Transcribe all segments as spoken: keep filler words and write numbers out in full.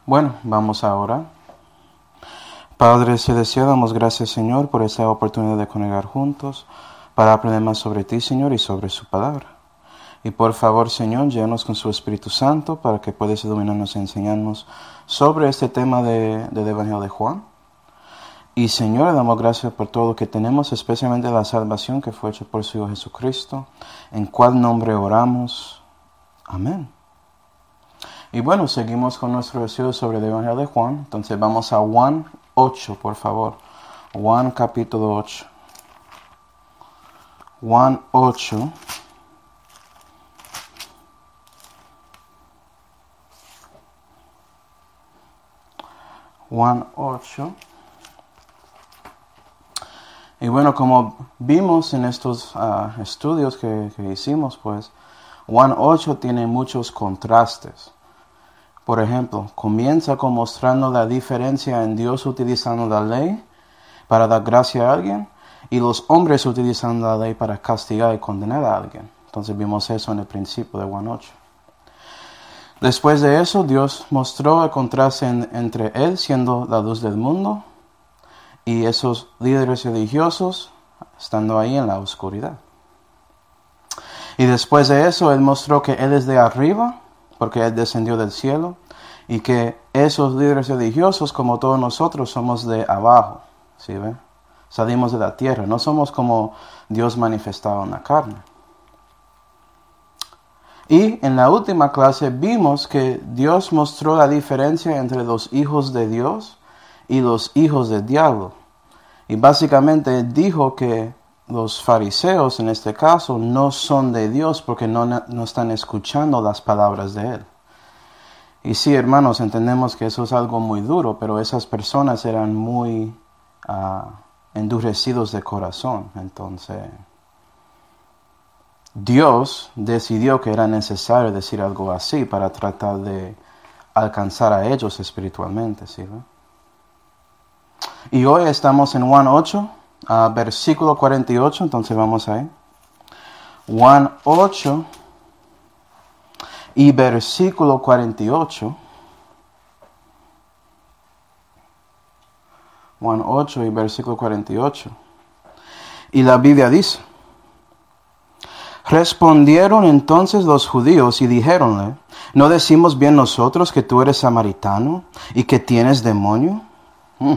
Bueno, vamos ahora. Padre Celestial, damos gracias, Señor, por esta oportunidad de congregar juntos para aprender más sobre ti, Señor, y sobre su palabra. Y por favor, Señor, llénanos con su Espíritu Santo para que puedas iluminarnos y enseñarnos sobre este tema de, del Evangelio de Juan. Y, Señor, le damos gracias por todo lo que tenemos, especialmente la salvación que fue hecha por su Hijo Jesucristo, en cual nombre oramos. Amén. Y bueno, seguimos con nuestro estudio sobre el Evangelio de Juan. Entonces vamos a Juan ocho, por favor. Juan capítulo ocho. Juan ocho. Juan ocho. Y bueno, como vimos en estos uh, estudios que, que hicimos, pues, Juan ocho tiene muchos contrastes. Por ejemplo, comienza con mostrando la diferencia en Dios utilizando la ley para dar gracia a alguien y los hombres utilizando la ley para castigar y condenar a alguien. Entonces vimos eso en el principio de Juan ocho. Después de eso, Dios mostró el contraste en, entre Él siendo la luz del mundo y esos líderes religiosos estando ahí en la oscuridad. Y después de eso, Él mostró que Él es de arriba, porque Él descendió del cielo, y que esos líderes religiosos, como todos nosotros, somos de abajo, ¿sí ve? Salimos de la tierra, no somos como Dios manifestado en la carne. Y en la última clase vimos que Dios mostró la diferencia entre los hijos de Dios y los hijos del diablo. Y básicamente dijo que los fariseos, en este caso, no son de Dios porque no, no están escuchando las palabras de Él. Y sí, hermanos, entendemos que eso es algo muy duro, pero esas personas eran muy uh, endurecidos de corazón. Entonces, Dios decidió que era necesario decir algo así para tratar de alcanzar a ellos espiritualmente, ¿sí? Y hoy estamos en Juan ocho. Uh, versículo cuarenta y ocho, entonces vamos ahí. Juan ocho y versículo cuarenta y ocho. Juan ocho y versículo cuarenta y ocho. Y la Biblia dice: respondieron entonces los judíos y dijéronle: ¿no decimos bien nosotros que tú eres samaritano y que tienes demonio? Hmm.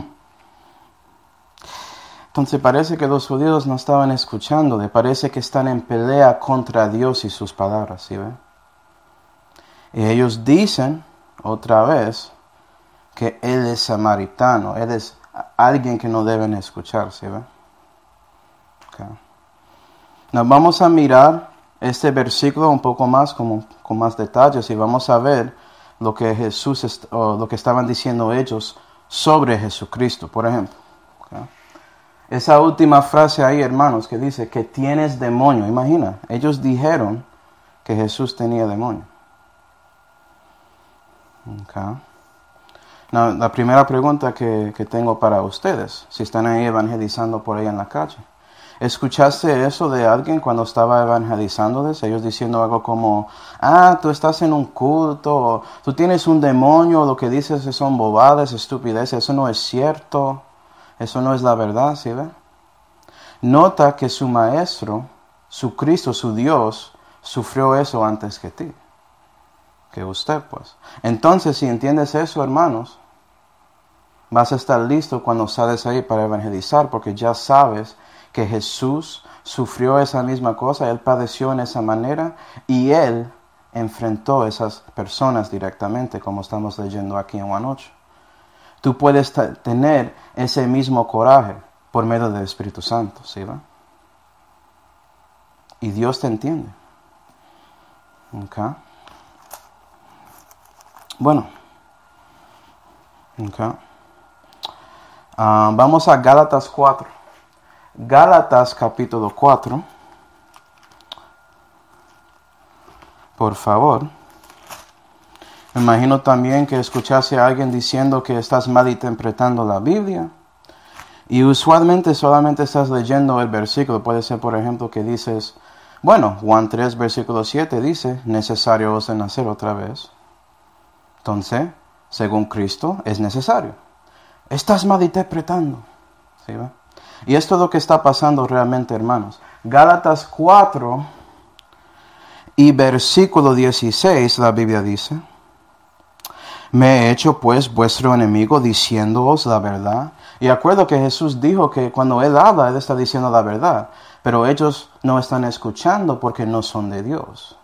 Entonces parece que los judíos no estaban escuchándole, parece que están en pelea contra Dios y sus palabras, ¿sí ve? Y ellos dicen otra vez que Él es samaritano, Él es alguien que no deben escuchar, ¿sí ve? Okay. Nos vamos a mirar este versículo un poco más, como, con más detalles, y vamos a ver lo que Jesús, est- o lo que estaban diciendo ellos sobre Jesucristo, por ejemplo. Okay. Esa última frase ahí, hermanos, que dice que tienes demonio. Imagina, ellos dijeron que Jesús tenía demonio. Okay. Now, la primera pregunta que, que tengo para ustedes, si están ahí evangelizando por ahí en la calle. ¿Escuchaste eso de alguien cuando estaba evangelizándoles? Ellos diciendo algo como: ah, tú estás en un culto, o tú tienes un demonio, lo que dices son bobadas, estupideces, eso no es cierto. Eso no es la verdad, ¿sí ve? Nota que su maestro, su Cristo, su Dios, sufrió eso antes que ti, que usted, pues. Entonces, si entiendes eso, hermanos, vas a estar listo cuando sales ahí para evangelizar, porque ya sabes que Jesús sufrió esa misma cosa, Él padeció en esa manera, y Él enfrentó a esas personas directamente, como estamos leyendo aquí en Juan ocho. Tú puedes t- tener ese mismo coraje por medio del Espíritu Santo, ¿sí va? Y Dios te entiende. Okay. Bueno. Okay. Uh, vamos a Gálatas cuatro. Gálatas capítulo cuatro. Por favor. Me imagino también que escuchase a alguien diciendo que estás malinterpretando la Biblia. Y usualmente solamente estás leyendo el versículo. Puede ser, por ejemplo, que dices, bueno, Juan tres, versículo siete dice, necesario os de nacer otra vez. Entonces, según Cristo, es necesario. Estás malinterpretando. ¿Sí, ve? Y esto es lo que está pasando realmente, hermanos. Gálatas cuatro y versículo dieciséis, la Biblia dice: me he hecho pues vuestro enemigo diciéndoos la verdad. Y acuerdo que Jesús dijo que cuando Él habla, Él está diciendo la verdad. Pero ellos no están escuchando porque no son de Dios.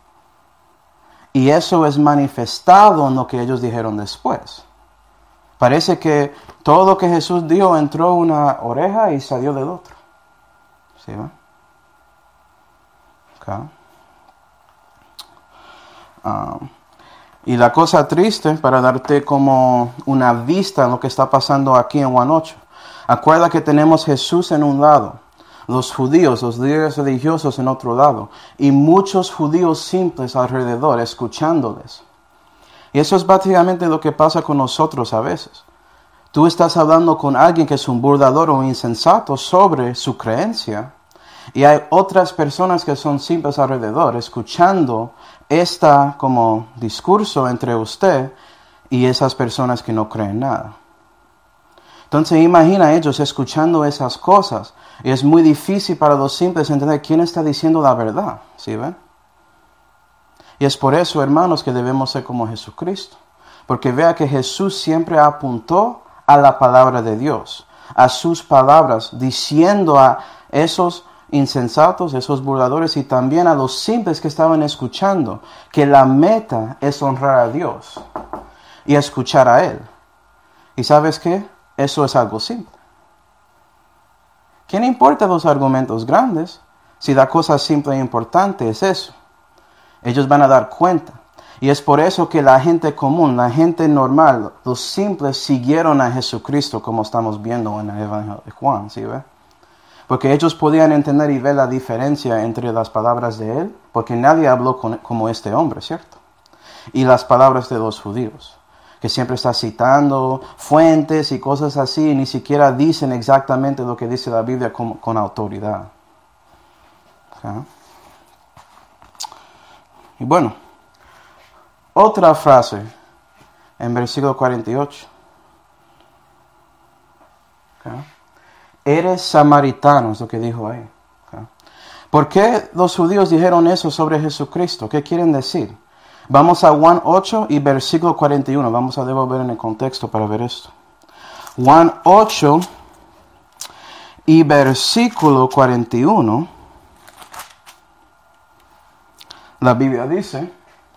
Y eso es manifestado en lo que ellos dijeron después. Parece que todo lo que Jesús dijo entró una oreja y salió del otro. ¿Sí, va? Okay. Um, y la cosa triste, para darte como una vista en lo que está pasando aquí en Juan ocho. Acuerda que tenemos Jesús en un lado, los judíos, los líderes religiosos en otro lado, y muchos judíos simples alrededor escuchándoles. Y eso es básicamente lo que pasa con nosotros a veces. Tú estás hablando con alguien que es un burlador o insensato sobre su creencia, y hay otras personas que son simples alrededor escuchando este como discurso entre usted y esas personas que no creen nada. Entonces imagina ellos escuchando esas cosas, y es muy difícil para los simples entender quién está diciendo la verdad. ¿Sí ven? Y es por eso, hermanos, que debemos ser como Jesucristo. Porque vea que Jesús siempre apuntó a la palabra de Dios, a sus palabras, diciendo a esos insensatos, esos burladores y también a los simples que estaban escuchando, que la meta es honrar a Dios y escuchar a Él. ¿Y sabes qué? Eso es algo simple. ¿Quién importa los argumentos grandes si la cosa simple e importante es eso? Ellos van a dar cuenta. Y es por eso que la gente común, la gente normal, los simples siguieron a Jesucristo, como estamos viendo en el Evangelio de Juan, ¿sí ve? Porque ellos podían entender y ver la diferencia entre las palabras de Él, porque nadie habló con, como este hombre, ¿cierto? Y las palabras de los judíos, que siempre está citando fuentes y cosas así, y ni siquiera dicen exactamente lo que dice la Biblia con, con autoridad. ¿Okay? Y bueno, otra frase en versículo cuarenta y ocho. ¿Okay? Eres samaritano, es lo que dijo ahí. ¿Okay? ¿Por qué los judíos dijeron eso sobre Jesucristo? ¿Qué quieren decir? Vamos a Juan ocho y versículo cuarenta y uno. Vamos a devolver en el contexto para ver esto. Juan ocho y versículo cuarenta y uno. La Biblia dice: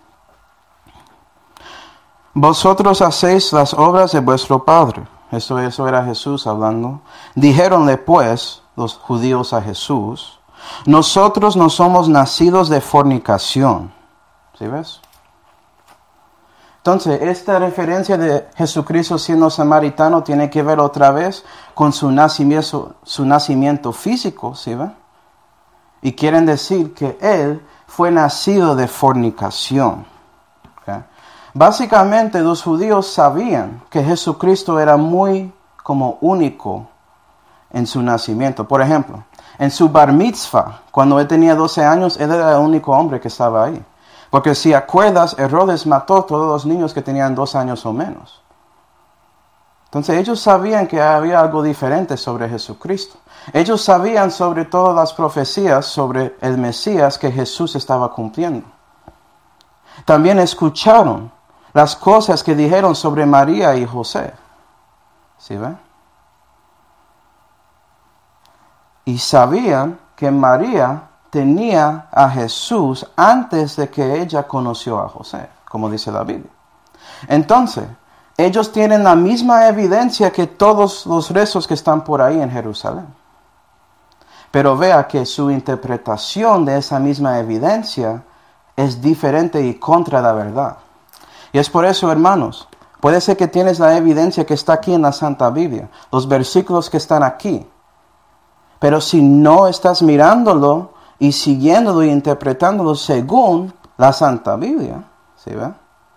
vosotros hacéis las obras de vuestro padre. Eso, eso era Jesús hablando. Dijéronle pues los judíos a Jesús: nosotros no somos nacidos de fornicación. ¿Sí ves? Entonces, esta referencia de Jesucristo siendo samaritano tiene que ver otra vez con su nacimiento, su nacimiento físico, ¿sí ve? Y quieren decir que Él fue nacido de fornicación. ¿Okay? Básicamente, los judíos sabían que Jesucristo era muy como único en su nacimiento. Por ejemplo, en su bar mitzvah, cuando él tenía doce años, él era el único hombre que estaba ahí. Porque si acuerdas, Herodes mató a todos los niños que tenían dos años o menos. Entonces ellos sabían que había algo diferente sobre Jesucristo. Ellos sabían sobre todas las profecías sobre el Mesías que Jesús estaba cumpliendo. También escucharon las cosas que dijeron sobre María y José. ¿Sí ven? Y sabían que María tenía a Jesús antes de que ella conoció a José, como dice la Biblia. Entonces, ellos tienen la misma evidencia que todos los restos que están por ahí en Jerusalén. Pero vea que su interpretación de esa misma evidencia es diferente y contra la verdad. Y es por eso, hermanos, puede ser que tienes la evidencia que está aquí en la Santa Biblia, los versículos que están aquí. Pero si no estás mirándolo y siguiéndolo y interpretándolo según la Santa Biblia, ¿sí ve?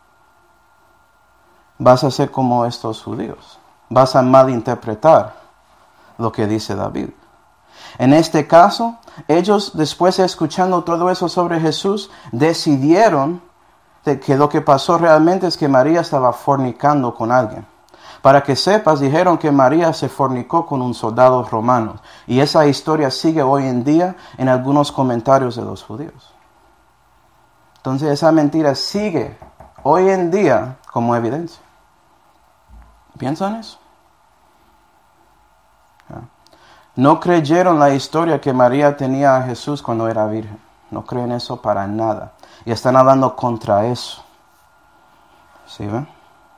Vas a ser como estos judíos. Vas a malinterpretar lo que dice la Biblia. En este caso, ellos, después de escuchando todo eso sobre Jesús, decidieron de que lo que pasó realmente es que María estaba fornicando con alguien. Para que sepas, dijeron que María se fornicó con un soldado romano. Y esa historia sigue hoy en día en algunos comentarios de los judíos. Entonces esa mentira sigue hoy en día como evidencia. ¿Piensan en eso? No creyeron la historia que María tenía a Jesús cuando era virgen. No creen eso para nada. Y están hablando contra eso. ¿Sí ven?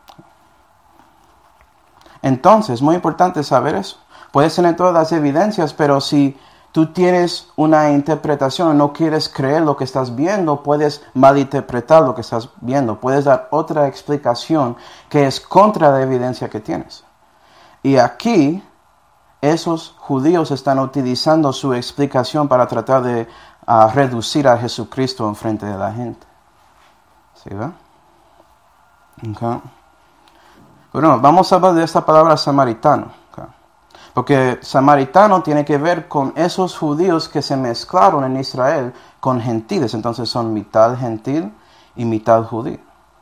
Entonces, es muy importante saber eso. Puedes tener todas las evidencias, pero si tú tienes una interpretación y no quieres creer lo que estás viendo, puedes malinterpretar lo que estás viendo. Puedes dar otra explicación que es contra la evidencia que tienes. Y aquí, esos judíos están utilizando su explicación para tratar de uh, reducir a Jesucristo en frente de la gente. ¿Sí va? Okay. Bueno, vamos a hablar de esta palabra samaritano. Okay. Porque samaritano tiene que ver con esos judíos que se mezclaron en Israel con gentiles. Entonces son mitad gentil y mitad judío.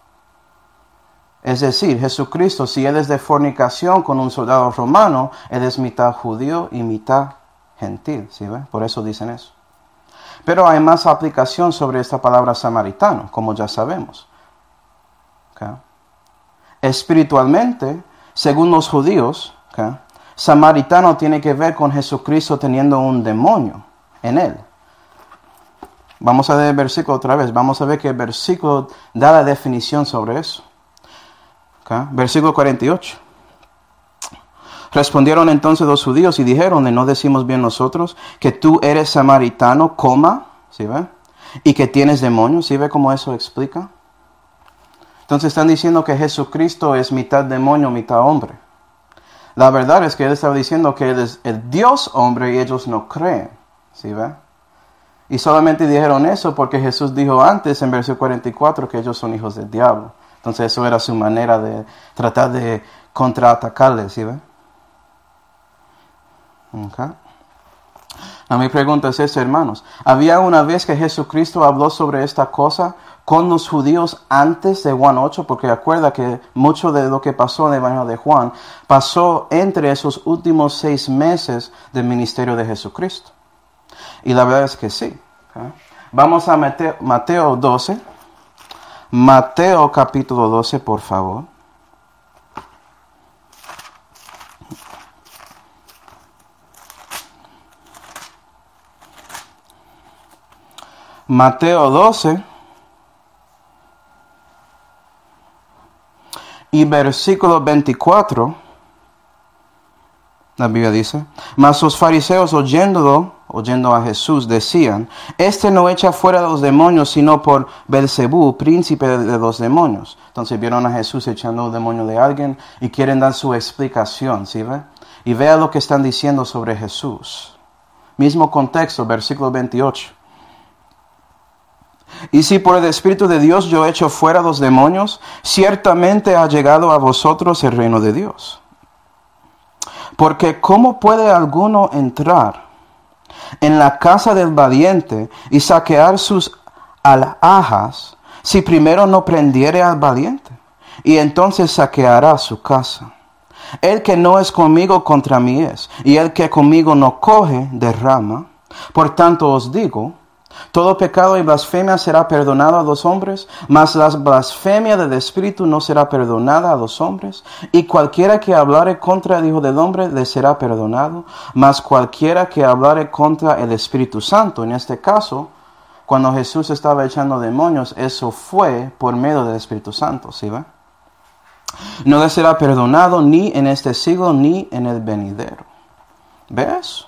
Es decir, Jesucristo, si Él es de fornicación con un soldado romano, Él es mitad judío y mitad gentil, ¿sí ve? Por eso dicen eso. Pero hay más aplicación sobre esta palabra samaritano, como ya sabemos. Okay. Espiritualmente, según los judíos, okay, samaritano tiene que ver con Jesucristo teniendo un demonio en Él. Vamos a ver el versículo otra vez. Vamos a ver que el versículo da la definición sobre eso. Okay. Versículo cuarenta y ocho. Respondieron entonces los judíos y dijeron, ¿no decimos bien nosotros que tú eres samaritano, coma, ¿sí ve? Y que tienes demonios? ¿Sí ve cómo eso explica? Entonces están diciendo que Jesucristo es mitad demonio, mitad hombre. La verdad es que Él estaba diciendo que Él es el Dios hombre y ellos no creen, ¿sí ve? Y solamente dijeron eso porque Jesús dijo antes en versículo cuarenta y cuatro que ellos son hijos del diablo. Entonces eso era su manera de tratar de contraatacarles, ¿sí ve? Okay. A mi pregunta es esta, hermanos. ¿Había una vez que Jesucristo habló sobre esta cosa con los judíos antes de Juan ocho? Porque acuerda que mucho de lo que pasó en el Evangelio de Juan pasó entre esos últimos seis meses del ministerio de Jesucristo. Y la verdad es que sí. Okay. Vamos a Mateo, Mateo doce. Mateo capítulo doce, por favor. Mateo doce y versículo veinticuatro, la Biblia dice, mas los fariseos oyéndolo, oyendo a Jesús, decían, este no echa fuera los demonios, sino por Belzebú, príncipe de los demonios. Entonces vieron a Jesús echando el demonio de alguien y quieren dar su explicación, ¿sí ve? Y vea lo que están diciendo sobre Jesús. Mismo contexto, versículo veintiocho. Y si por el Espíritu de Dios yo echo fuera los demonios, ciertamente ha llegado a vosotros el reino de Dios. Porque ¿cómo puede alguno entrar en la casa del valiente y saquear sus alhajas si primero no prendiere al valiente? Y entonces saqueará su casa. El que no es conmigo contra mí es, y el que conmigo no coge derrama. Por tanto os digo, todo pecado y blasfemia será perdonado a los hombres, mas la blasfemia del Espíritu no será perdonada a los hombres. Y cualquiera que hablare contra el Hijo del Hombre le será perdonado, mas cualquiera que hablare contra el Espíritu Santo, en este caso, cuando Jesús estaba echando demonios, eso fue por medio del Espíritu Santo, ¿sí va? No le será perdonado ni en este siglo ni en el venidero. ¿Ves?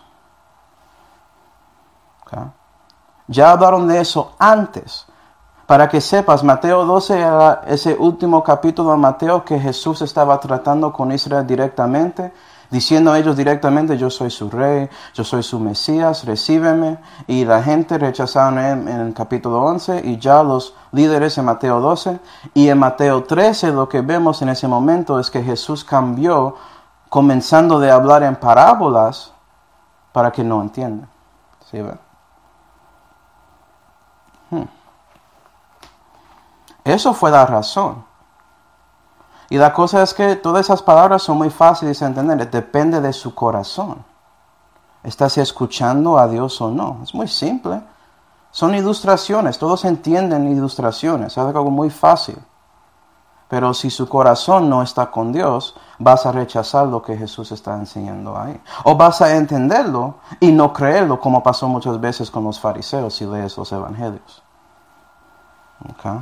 Okay. Ya hablaron de eso antes. Para que sepas, Mateo doce era ese último capítulo de Mateo que Jesús estaba tratando con Israel directamente, diciendo a ellos directamente, yo soy su rey, yo soy su Mesías, recíbeme. Y la gente rechazaron en, en el capítulo once y ya los líderes en Mateo doce. Y en Mateo trece lo que vemos en ese momento es que Jesús cambió, comenzando de hablar en parábolas para que no entiendan. ¿Sí ve? Hmm. Eso fue la razón. Y la cosa es que todas esas palabras son muy fáciles de entender. Depende de su corazón. ¿Estás escuchando a Dios o no? Es muy simple. Son ilustraciones. Todos entienden ilustraciones. Es algo muy fácil. Pero si su corazón no está con Dios, vas a rechazar lo que Jesús está enseñando ahí. O vas a entenderlo y no creerlo, como pasó muchas veces con los fariseos si lees los evangelios. Okay.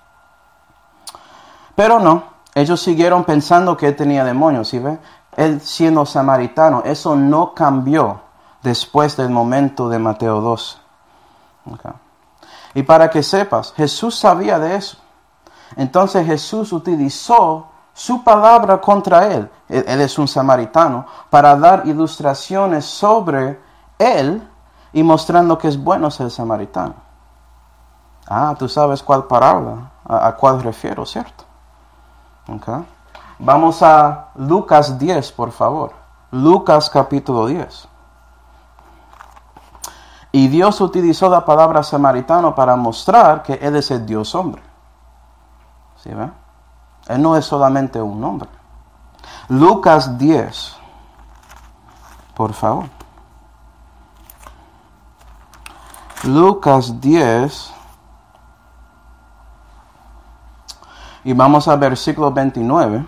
Pero no, ellos siguieron pensando que él tenía demonios, ¿sí ve? Él siendo samaritano, eso no cambió después del momento de Mateo doce. Okay. Y para que sepas, Jesús sabía de eso. Entonces Jesús utilizó su palabra contra él, él, él es un samaritano, para dar ilustraciones sobre él y mostrando que es bueno ser samaritano. Ah, tú sabes cuál parábola, a, a cuál refiero, ¿cierto? Okay. Vamos a Lucas diez, por favor. Lucas capítulo diez. Y Dios utilizó la palabra samaritano para mostrar que Él es el Dios hombre. ¿Sí ve? Él no es solamente un hombre. Lucas diez, por favor. Lucas diez. Y vamos al versículo veintinueve.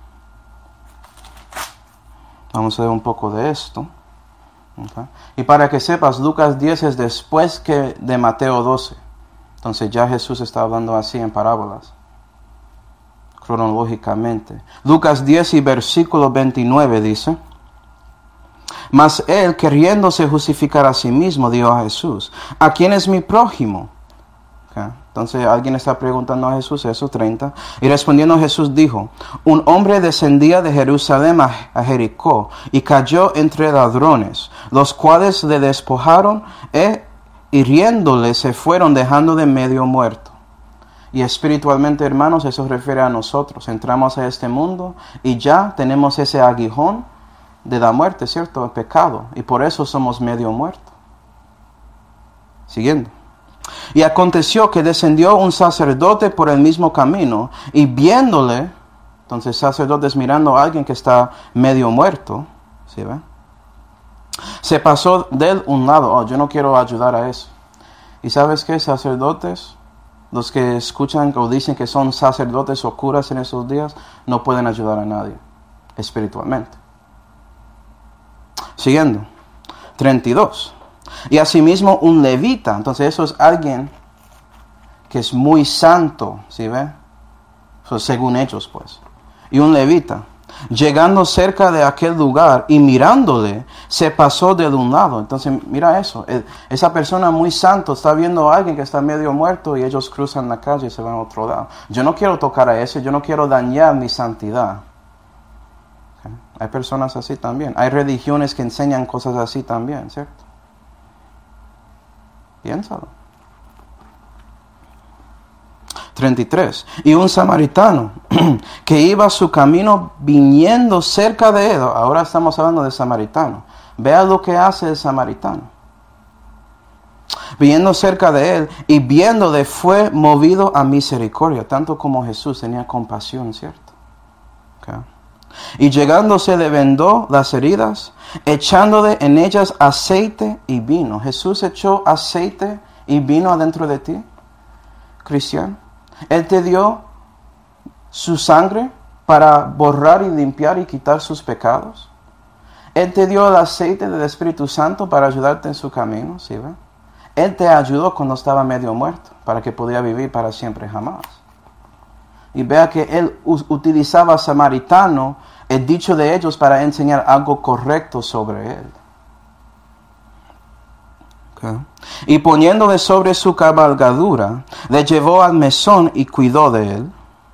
Vamos a ver un poco de esto. Okay. Y para que sepas, Lucas diez es después que de Mateo doce. Entonces ya Jesús está hablando así en parábolas. Cronológicamente. Lucas diez y versículo veintinueve dice: Mas él, queriéndose justificar a sí mismo, dijo a Jesús: ¿A quién es mi prójimo? Okay. Entonces alguien está preguntando a Jesús eso, treinta. Y respondiendo Jesús dijo: Un hombre descendía de Jerusalén a, a Jericó y cayó entre ladrones, los cuales le despojaron e hiriéndole se fueron dejando de medio muerto. Y espiritualmente, hermanos, eso refiere a nosotros. Entramos a este mundo y ya tenemos ese aguijón de la muerte, ¿cierto? El pecado. Y por eso somos medio muertos. Siguiendo. Y aconteció que descendió un sacerdote por el mismo camino y viéndole, entonces sacerdotes mirando a alguien que está medio muerto, ¿sí ve? Se pasó de él un lado. Oh, yo no quiero ayudar a eso. ¿Y sabes qué? Sacerdotes, los que escuchan o dicen que son sacerdotes o curas en esos días, no pueden ayudar a nadie espiritualmente. Siguiendo. treinta y dos. Y asimismo un levita. Entonces eso es alguien que es muy santo, ¿sí ve? So, según ellos, pues. Y un levita, llegando cerca de aquel lugar y mirándole, se pasó del un lado. Entonces mira eso. Esa persona muy santo está viendo a alguien que está medio muerto y ellos cruzan la calle y se van a otro lado. Yo no quiero tocar a ese. Yo no quiero dañar mi santidad. ¿Okay? Hay personas así también. Hay religiones que enseñan cosas así también, ¿cierto? Piénsalo. treinta y tres. Y un samaritano que iba a su camino viniendo cerca de él. Ahora estamos hablando de samaritano. Vea lo que hace el samaritano. Viniendo cerca de él y viéndole fue movido a misericordia. Tanto como Jesús tenía compasión, ¿cierto? Okay. Y llegándose le vendó las heridas, echándole en ellas aceite y vino. Jesús echó aceite y vino adentro de ti, cristiano. Él te dio su sangre para borrar y limpiar y quitar sus pecados. Él te dio el aceite del Espíritu Santo para ayudarte en su camino, ¿sí ve? Él te ayudó cuando estaba medio muerto, para que pudiera vivir para siempre jamás. Y vea que él utilizaba samaritano, el dicho de ellos, para enseñar algo correcto sobre él. Okay. Y poniéndole sobre su cabalgadura, le llevó al mesón y cuidó de él.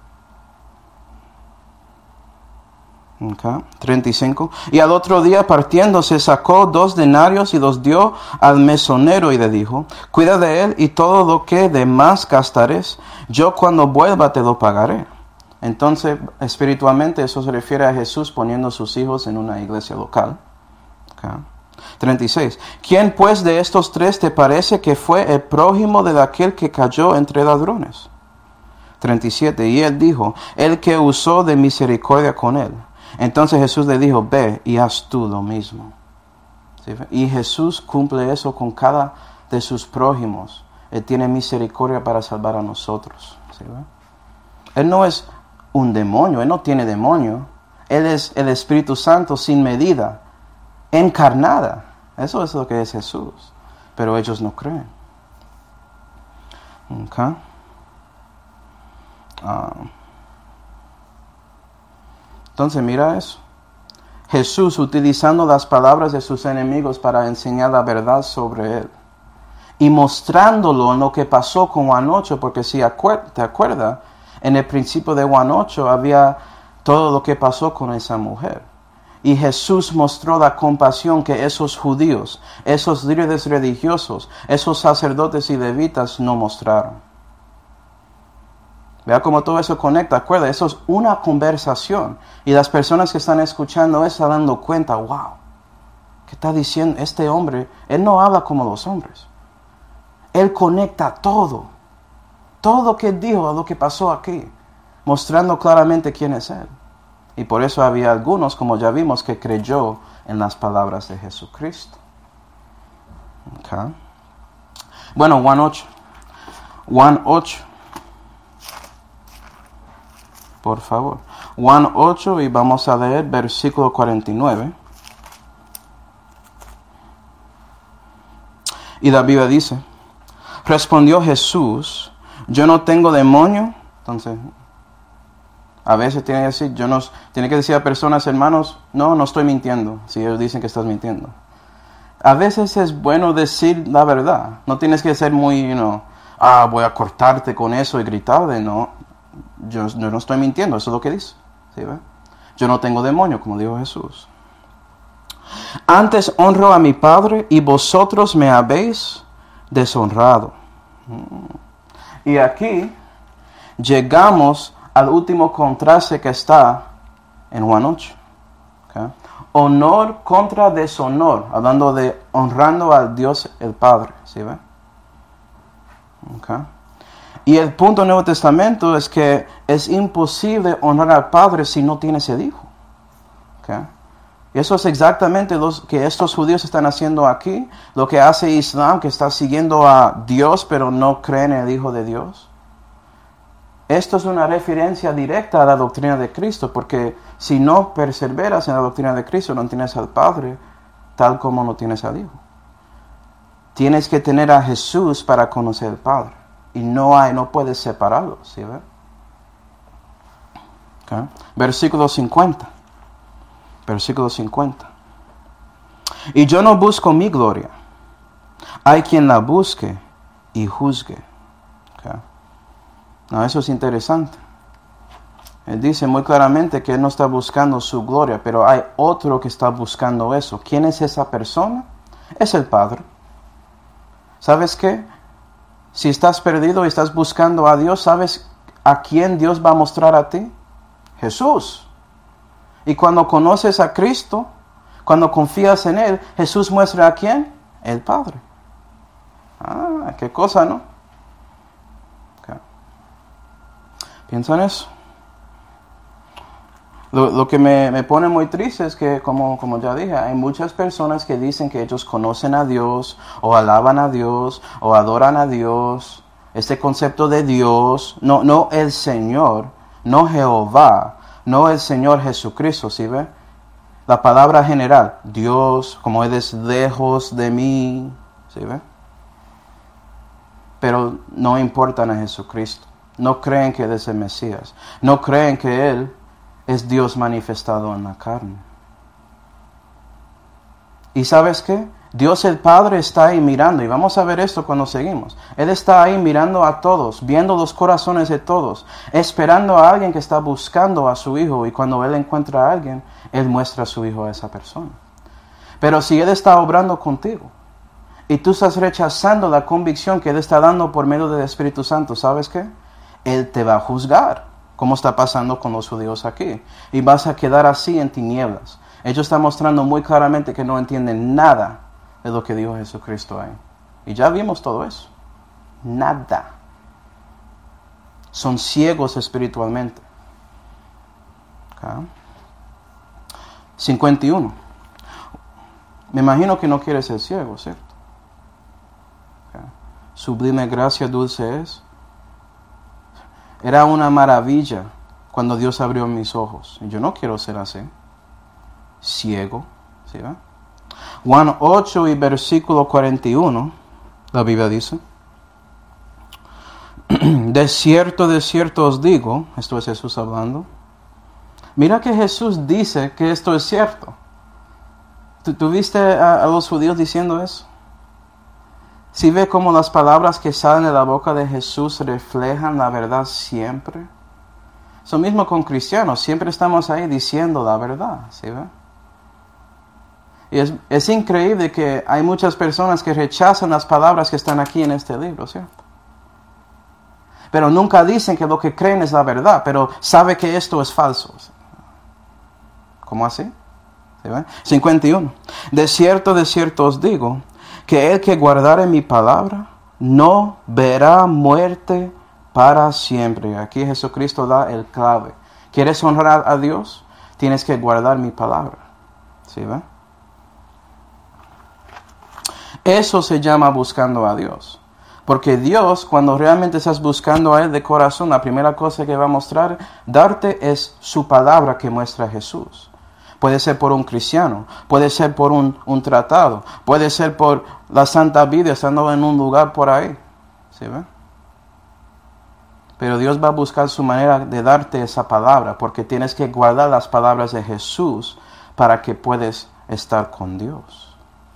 Okay. treinta y cinco. Y al otro día partiéndose sacó dos denarios y los dio al mesonero y le dijo: cuida de él y todo lo que de más gastares, yo cuando vuelva te lo pagaré. Entonces, espiritualmente, eso se refiere a Jesús poniendo a sus hijos en una iglesia local. Okay. treinta y seis. ¿Quién pues de estos tres te parece que fue el prójimo de aquel que cayó entre ladrones? treinta y siete. Y él dijo, el que usó de misericordia con él. Entonces Jesús le dijo, ve y haz tú lo mismo. ¿Sí? Y Jesús cumple eso con cada de sus prójimos. Él tiene misericordia para salvar a nosotros. ¿Sí? Él no es un demonio, Él no tiene demonio. Él es el Espíritu Santo sin medida, encarnada. Eso es lo que es Jesús. Pero ellos no creen. Okay. Uh, entonces mira eso. Jesús utilizando las palabras de sus enemigos para enseñar la verdad sobre Él. Y mostrándolo en lo que pasó con Juan ocho, porque si acuer- te acuerdas, en el principio de Juan ocho había todo lo que pasó con esa mujer. Y Jesús mostró la compasión que esos judíos, esos líderes religiosos, esos sacerdotes y levitas no mostraron. Vea cómo todo eso conecta, acuerda, eso es una conversación. Y las personas que están escuchando están dando cuenta, wow, ¿qué está diciendo este hombre? Él no habla como los hombres. Él conecta todo, todo lo que dijo a lo que pasó aquí, mostrando claramente quién es Él. Y por eso había algunos, como ya vimos, que creyó en las palabras de Jesucristo. Okay. Bueno, Juan ocho. Juan ocho. Por favor. Juan ocho y vamos a leer versículo cuarenta y nueve. Y la Biblia dice, respondió Jesús, yo no tengo demonio. Entonces, a veces tiene que decir, yo no, tiene que decir a personas, hermanos, no, no estoy mintiendo, si ellos dicen que estás mintiendo. A veces es bueno decir la verdad. No tienes que ser muy, you know, ah, voy a cortarte con eso y gritarle, no. Yo, yo no estoy mintiendo, eso es lo que dice. ¿Sí, ve? Yo no tengo demonio, como dijo Jesús. Antes honro a mi Padre y vosotros me habéis deshonrado. Y aquí llegamos al último contraste que está en Juan ocho. ¿Okay? Honor contra deshonor, hablando de honrando al Dios el Padre. ¿Sí ve? Okay. Y el punto del Nuevo Testamento es que es imposible honrar al Padre si no tienes el Hijo. Okay. Y eso es exactamente lo que estos judíos están haciendo aquí, lo que hace Islam, que está siguiendo a Dios pero no creen en el Hijo de Dios. Esto es una referencia directa a la doctrina de Cristo, porque si no perseveras en la doctrina de Cristo, no tienes al Padre tal como no tienes al Hijo. Tienes que tener a Jesús para conocer al Padre. Y no hay, no puedes separarlos, ¿sí ve? Okay. Versículo cincuenta. Versículo cincuenta. Y yo no busco mi gloria. Hay quien la busque y juzgue. Okay. No, eso es interesante. Él dice muy claramente que él no está buscando su gloria, pero hay otro que está buscando eso. ¿Quién es esa persona? Es el Padre. ¿Sabes qué? Si estás perdido y estás buscando a Dios, ¿sabes a quién Dios va a mostrar a ti? Jesús. Y cuando conoces a Cristo, cuando confías en Él, Jesús muestra a quién? El Padre. Ah, qué cosa, ¿no? Okay. Piensa en eso. Lo, lo que me, me pone muy triste es que, como, como ya dije, hay muchas personas que dicen que ellos conocen a Dios, o alaban a Dios, o adoran a Dios. Este concepto de Dios, no, no el Señor, no Jehová, no el Señor Jesucristo, ¿sí ve? La palabra general, Dios, como eres lejos de mí, ¿sí ve? Pero no importan a Jesucristo. No creen que Él es el Mesías. No creen que Él es Dios manifestado en la carne. ¿Y sabes qué? Dios el Padre está ahí mirando, y vamos a ver esto cuando seguimos. Él está ahí mirando a todos, viendo los corazones de todos, esperando a alguien que está buscando a su Hijo, y cuando Él encuentra a alguien, Él muestra a su Hijo a esa persona. Pero si Él está obrando contigo, y tú estás rechazando la convicción que Él está dando por medio del Espíritu Santo, ¿sabes qué? Él te va a juzgar, como está pasando con los judíos aquí. Y vas a quedar así en tinieblas. Ellos están mostrando muy claramente que no entienden nada de lo que dijo Jesucristo ahí. Y ya vimos todo eso. Nada. son ciegos espiritualmente. Okay. cincuenta y uno. Me imagino que no quiere ser ciego, ¿cierto? Okay. Sublime gracia, dulce es. Era una maravilla cuando Dios abrió mis ojos. Yo no quiero ser así. Ciego. ¿Sí, va? Juan ocho y versículo cuarenta y uno. La Biblia dice. De cierto, de cierto os digo. Esto es Jesús hablando. Mira que Jesús dice que esto es cierto. ¿Tú, tú viste a, a los judíos diciendo eso? ¿Sí ve cómo las palabras que salen de la boca de Jesús reflejan la verdad siempre? Eso mismo con cristianos. Siempre estamos ahí diciendo la verdad. ¿Sí ve? Y es, es increíble que hay muchas personas que rechazan las palabras que están aquí en este libro, ¿cierto? Pero nunca dicen que lo que creen es la verdad, pero sabe que esto es falso. ¿Cómo así? ¿Sí ve? cincuenta y uno. De cierto, de cierto os digo, que el que guardare mi palabra no verá muerte para siempre. Aquí Jesucristo da el clave. ¿Quieres honrar a Dios? Tienes que guardar mi palabra. ¿Sí ve? Eso se llama buscando a Dios. Porque Dios, cuando realmente estás buscando a Él de corazón, la primera cosa que va a mostrar, darte es su palabra que muestra a Jesús. Puede ser por un cristiano, puede ser por un, un tratado, puede ser por la Santa Biblia estando en un lugar por ahí. ¿Sí ve? Pero Dios va a buscar su manera de darte esa palabra, porque tienes que guardar las palabras de Jesús para que puedas estar con Dios.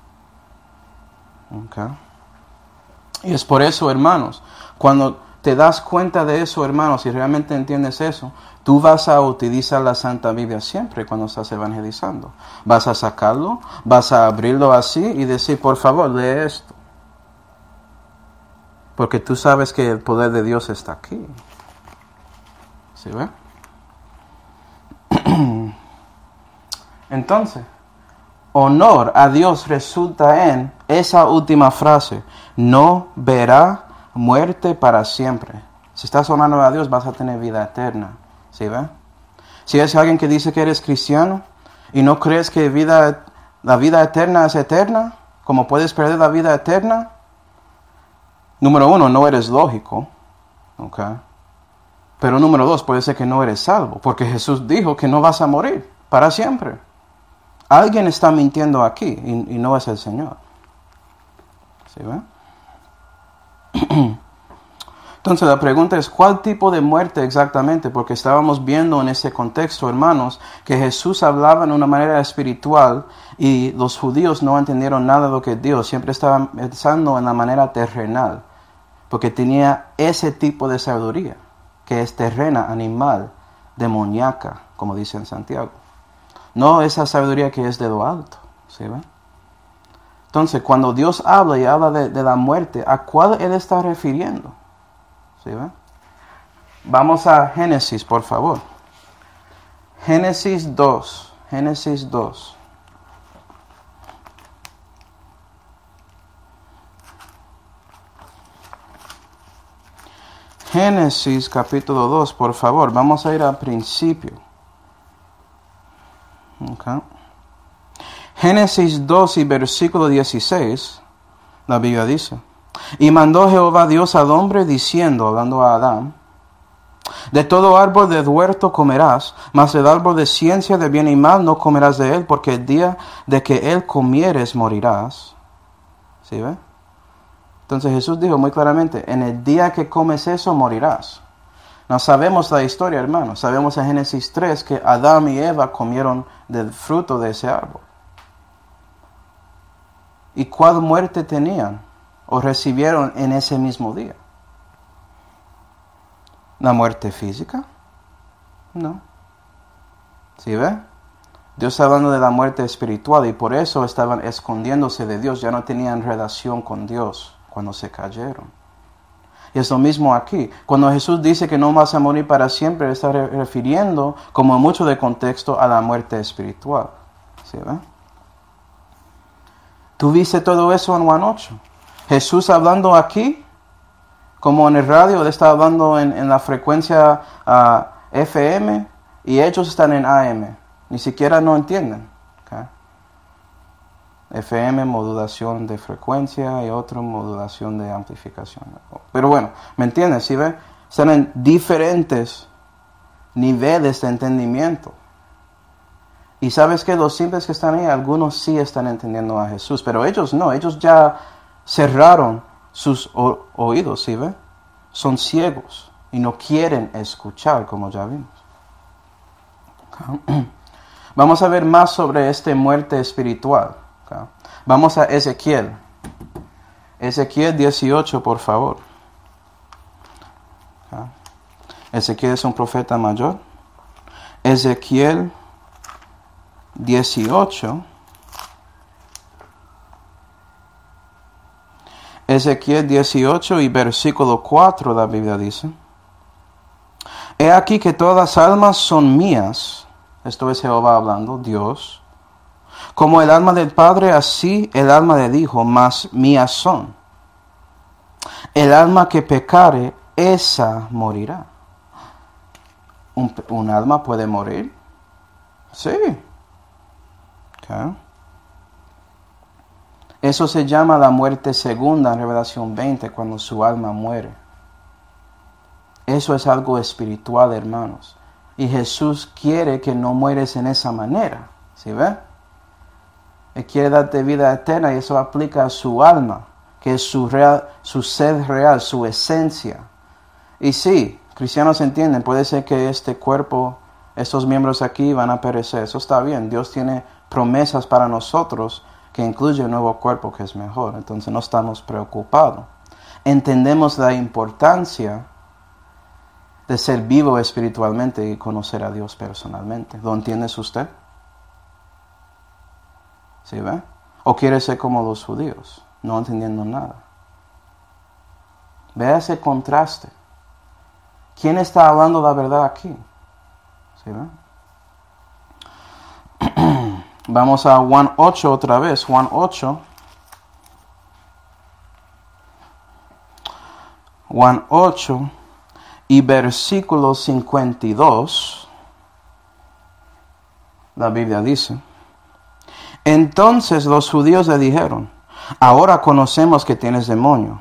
Okay. Y es por eso, hermanos, cuando te das cuenta de eso, hermanos, y realmente entiendes eso, tú vas a utilizar la Santa Biblia siempre cuando estás evangelizando. Vas a sacarlo, vas a abrirlo así y decir, por favor, lee esto. Porque tú sabes que el poder de Dios está aquí. ¿Sí ve? Entonces, honor a Dios resulta en esa última frase, no verá muerte para siempre. Si estás honrando a Dios, vas a tener vida eterna. ¿Sí ve? Si es alguien que dice que eres cristiano y no crees que vida, la vida eterna es eterna, como puedes perder la vida eterna, número uno, no eres lógico. ¿Okay? Pero número dos, puede ser que no eres salvo, porque Jesús dijo que no vas a morir para siempre. Alguien está mintiendo aquí y, y no es el Señor. ¿Sí ve? Entonces la pregunta es, ¿cuál tipo de muerte exactamente? Porque estábamos viendo en ese contexto, hermanos, que Jesús hablaba de una manera espiritual y los judíos no entendieron nada de lo que Dios. Siempre estaban pensando en la manera terrenal, porque tenía ese tipo de sabiduría, que es terrena, animal, demoníaca, como dice en Santiago. No esa sabiduría que es de lo alto. ¿Sí ve? Entonces, cuando Dios habla y habla de, de la muerte, ¿a cuál Él está refiriendo? ¿Sí ve? Vamos a Génesis, por favor. Génesis dos. Génesis dos. Génesis capítulo dos, por favor. Vamos a ir al principio. Okay. Génesis dos y versículo dieciséis, la Biblia dice, y mandó Jehová Dios al hombre diciendo, hablando a Adán, de todo árbol del huerto comerás, mas del árbol de ciencia de bien y mal no comerás de él, porque el día de que él comieres morirás. ¿Sí ve? Entonces Jesús dijo muy claramente, en el día que comes eso morirás. No sabemos la historia, hermanos. Sabemos en Génesis tres que Adán y Eva comieron del fruto de ese árbol. ¿Y cuál muerte tenían o recibieron en ese mismo día? ¿La muerte física? No. ¿Sí ve? Dios está hablando de la muerte espiritual y por eso estaban escondiéndose de Dios. Ya no tenían relación con Dios cuando se cayeron. Y es lo mismo aquí. Cuando Jesús dice que no vas a morir para siempre, está refiriendo, como mucho de contexto, a la muerte espiritual. ¿Sí ve? ¿Tú viste todo eso en Juan ocho? Jesús hablando aquí Como en el radio, él está hablando en, en la frecuencia uh, F M y ellos están en A M. Ni siquiera no entienden. ¿Okay? F M, modulación de frecuencia, y otro, modulación de amplificación. Pero bueno, ¿me entiendes? ¿Sí ve? Están en diferentes niveles de entendimiento. Y sabes que los simples que están ahí, algunos sí están entendiendo a Jesús, pero ellos no, ellos ya cerraron sus o- oídos, ¿sí ve? Son ciegos y no quieren escuchar, como ya vimos. Okay. Vamos a ver más sobre esta muerte espiritual. Okay. Vamos a Ezequiel. Ezequiel dieciocho, por favor. Okay. Ezequiel es un profeta mayor. Ezequiel dieciocho. Ezequiel dieciocho y versículo cuatro, la Biblia dice: He aquí que todas las almas son mías. Esto es Jehová hablando, Dios. Como el alma del Padre, así el alma del Hijo, mas mías son. El alma que pecare, esa morirá. ¿Un, un alma puede morir? Sí. Okay. Eso se llama la muerte segunda en Revelación veinte, cuando su alma muere. Eso es algo espiritual, hermanos. Y Jesús quiere que no mueres en esa manera. ¿Sí ve? Él quiere darte vida eterna y eso aplica a su alma, que es su, real, su ser real, su esencia. Y sí, cristianos entienden, puede ser que este cuerpo, estos miembros aquí van a perecer. Eso está bien. Dios tiene promesas para nosotros que incluye un nuevo cuerpo que es mejor. Entonces no estamos preocupados. Entendemos la importancia de ser vivo espiritualmente y conocer a Dios personalmente. ¿Lo entiende usted? ¿Sí ve? ¿O quiere ser como los judíos, no entendiendo nada? Vea ese contraste. ¿Quién está hablando la verdad aquí? ¿Sí ve? Vamos a Juan ocho otra vez. Juan ocho. Juan ocho y versículo cincuenta y dos. La Biblia dice: Entonces los judíos le dijeron: Ahora conocemos que tienes demonio.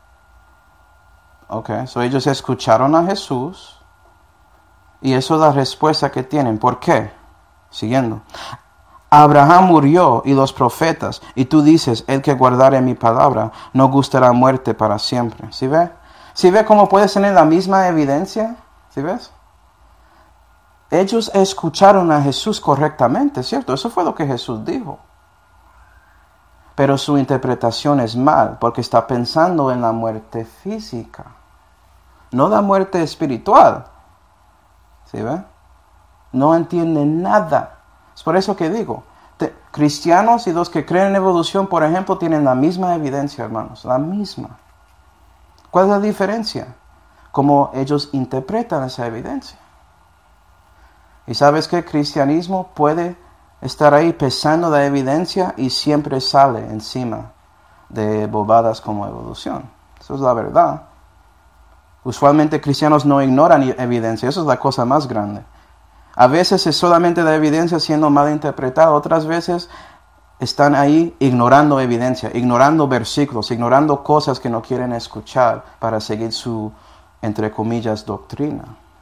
Ok, so ellos escucharon a Jesús y eso es la respuesta que tienen. ¿Por qué? Siguiendo. Abraham murió y los profetas, y tú dices: el que guardare mi palabra no gustará muerte para siempre. ¿Sí ve? ¿Sí ve cómo puedes tener la misma evidencia? ¿Sí ves? Ellos escucharon a Jesús correctamente, ¿cierto? Eso fue lo que Jesús dijo. Pero su interpretación es mal, porque está pensando en la muerte física, no la muerte espiritual. ¿Sí ve? No entienden nada. Es por eso que digo, te, cristianos y los que creen en evolución, por ejemplo, tienen la misma evidencia, hermanos, la misma. ¿Cuál es la diferencia? Cómo ellos interpretan esa evidencia. Y sabes que el cristianismo puede estar ahí pesando la evidencia y siempre sale encima de bobadas como evolución. Eso es la verdad. Usualmente cristianos no ignoran evidencia, eso es la cosa más grande. A veces es solamente la evidencia siendo mal interpretada, otras veces están ahí ignorando evidencia, ignorando versículos, ignorando cosas que no quieren escuchar para seguir su, entre comillas, doctrina.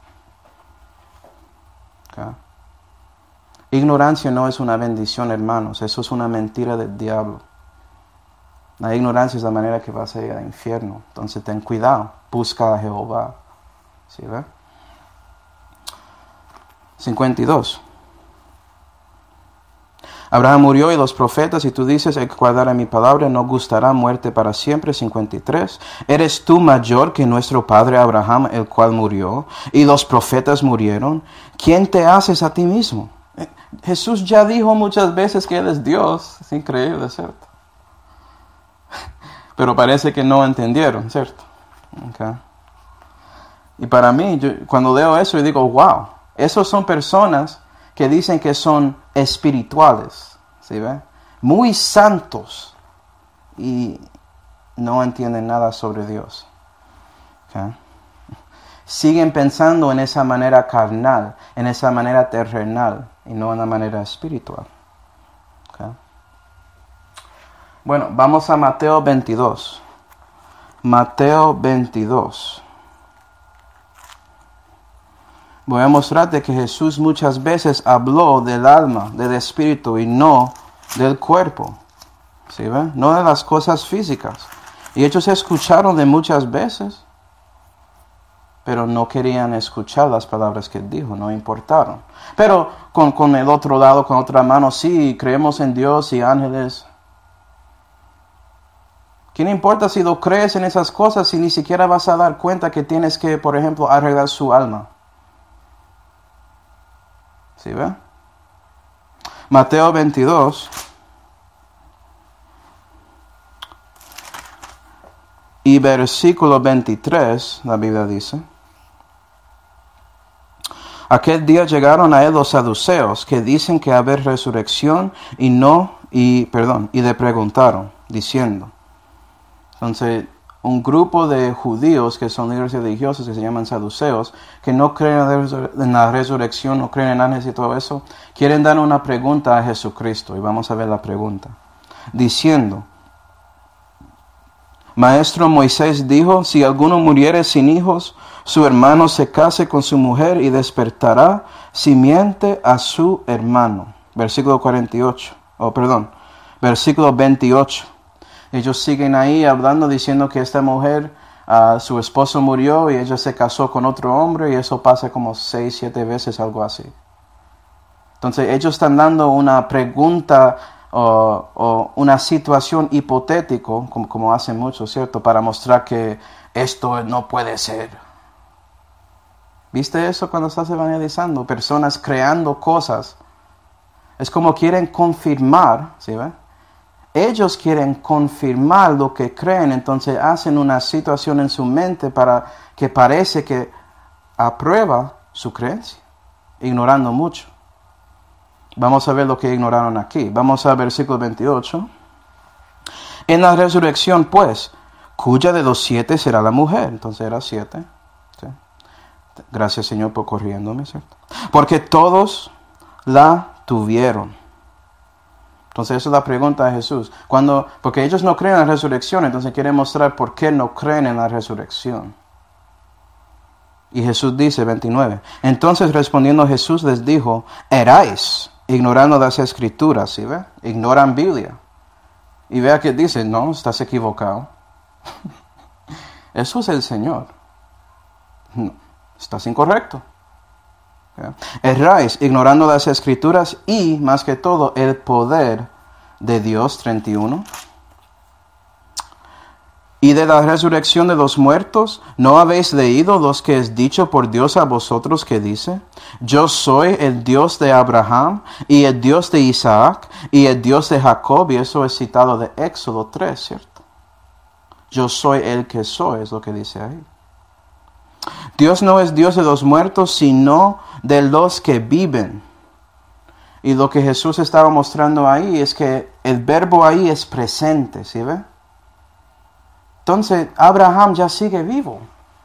Okay. Ignorancia no es una bendición, hermanos, eso es una mentira del diablo. La ignorancia es la manera que vas a ir al infierno, entonces ten cuidado, busca a Jehová. ¿Sí ve? cincuenta y dos. Abraham murió y los profetas, y tú dices: el que guardare mi palabra no gustará muerte para siempre. cincuenta y tres. ¿Eres tú mayor que nuestro padre Abraham, el cual murió, y los profetas murieron? ¿Quién te haces a ti mismo? Jesús ya dijo muchas veces que Él es Dios. Es increíble, ¿cierto? Pero parece que no entendieron, ¿cierto? Okay. Y para mí, yo, cuando leo eso, yo digo: wow, esos son personas que dicen que son espirituales, ¿sí ve? Muy santos y no entienden nada sobre Dios. Okay. Siguen pensando en esa manera carnal, en esa manera terrenal, y no en la manera espiritual. Okay. Bueno, vamos a Mateo veintidós. Mateo veintidós. Voy a mostrarte que Jesús muchas veces habló del alma, del espíritu y no del cuerpo. ¿Sí ven? No de las cosas físicas. Y ellos escucharon de muchas veces, pero no querían escuchar las palabras que él dijo, no importaron. Pero con, con el otro lado, con otra mano, sí, creemos en Dios y ángeles. ¿Quién importa si lo crees en esas cosas si ni siquiera vas a dar cuenta que tienes que, por ejemplo, arreglar su alma? ¿Sí ve? Mateo veintidós. Y versículo veintitrés, la Biblia dice: aquel día llegaron a él los saduceos, que dicen que haber resurrección, y no, y perdón, y le preguntaron, diciendo. Entonces, un grupo de judíos que son líderes religiosos, que se llaman saduceos, que no creen en la resurrección, no creen en ángeles y todo eso, quieren dar una pregunta a Jesucristo. Y vamos a ver la pregunta. Diciendo: Maestro, Moisés dijo, si alguno muriere sin hijos, su hermano se case con su mujer y despertará simiente a su hermano. Versículo cuarenta y ocho. Oh, perdón. Versículo veintiocho. Ellos siguen ahí hablando, diciendo que esta mujer, uh, su esposo murió y ella se casó con otro hombre, y eso pasa como seis, siete veces, algo así. Entonces ellos están dando una pregunta o, o una situación hipotética, como, como hacen muchos, ¿cierto? Para mostrar que esto no puede ser. ¿Viste eso cuando estás evangelizando? Personas creando cosas. Es como quieren confirmar, ¿sí ve? Ellos quieren confirmar lo que creen, entonces hacen una situación en su mente para que parece que aprueba su creencia, ignorando mucho. Vamos a ver lo que ignoraron aquí. Vamos al versículo veintiocho. En la resurrección, pues, cuya de los siete será la mujer. Entonces era siete. ¿Sí? Gracias, Señor, por corrigiéndome, ¿cierto? Porque todos la tuvieron. Entonces esa es la pregunta de Jesús. Cuando, porque ellos no creen en la resurrección, entonces quieren mostrar por qué no creen en la resurrección. Y Jesús dice, veintinueve. Entonces respondiendo Jesús les dijo, eráis ignorando las escrituras, ¿sí ve? Ignoran Biblia. Y vea que dice, no, estás equivocado. Eso es el Señor. No, estás incorrecto. Erráis ignorando las escrituras y, más que todo, el poder de Dios. treinta y uno. Y de la resurrección de los muertos, ¿no habéis leído los que es dicho por Dios a vosotros que dice? Yo soy el Dios de Abraham, y el Dios de Isaac, y el Dios de Jacob. Y eso es citado de Éxodo tres, ¿cierto? Yo soy el que soy, es lo que dice ahí. Dios no es Dios de los muertos, sino de los que viven. Y lo que Jesús estaba mostrando ahí es que el verbo ahí es presente, ¿sí ve? Entonces, Abraham ya sigue vivo.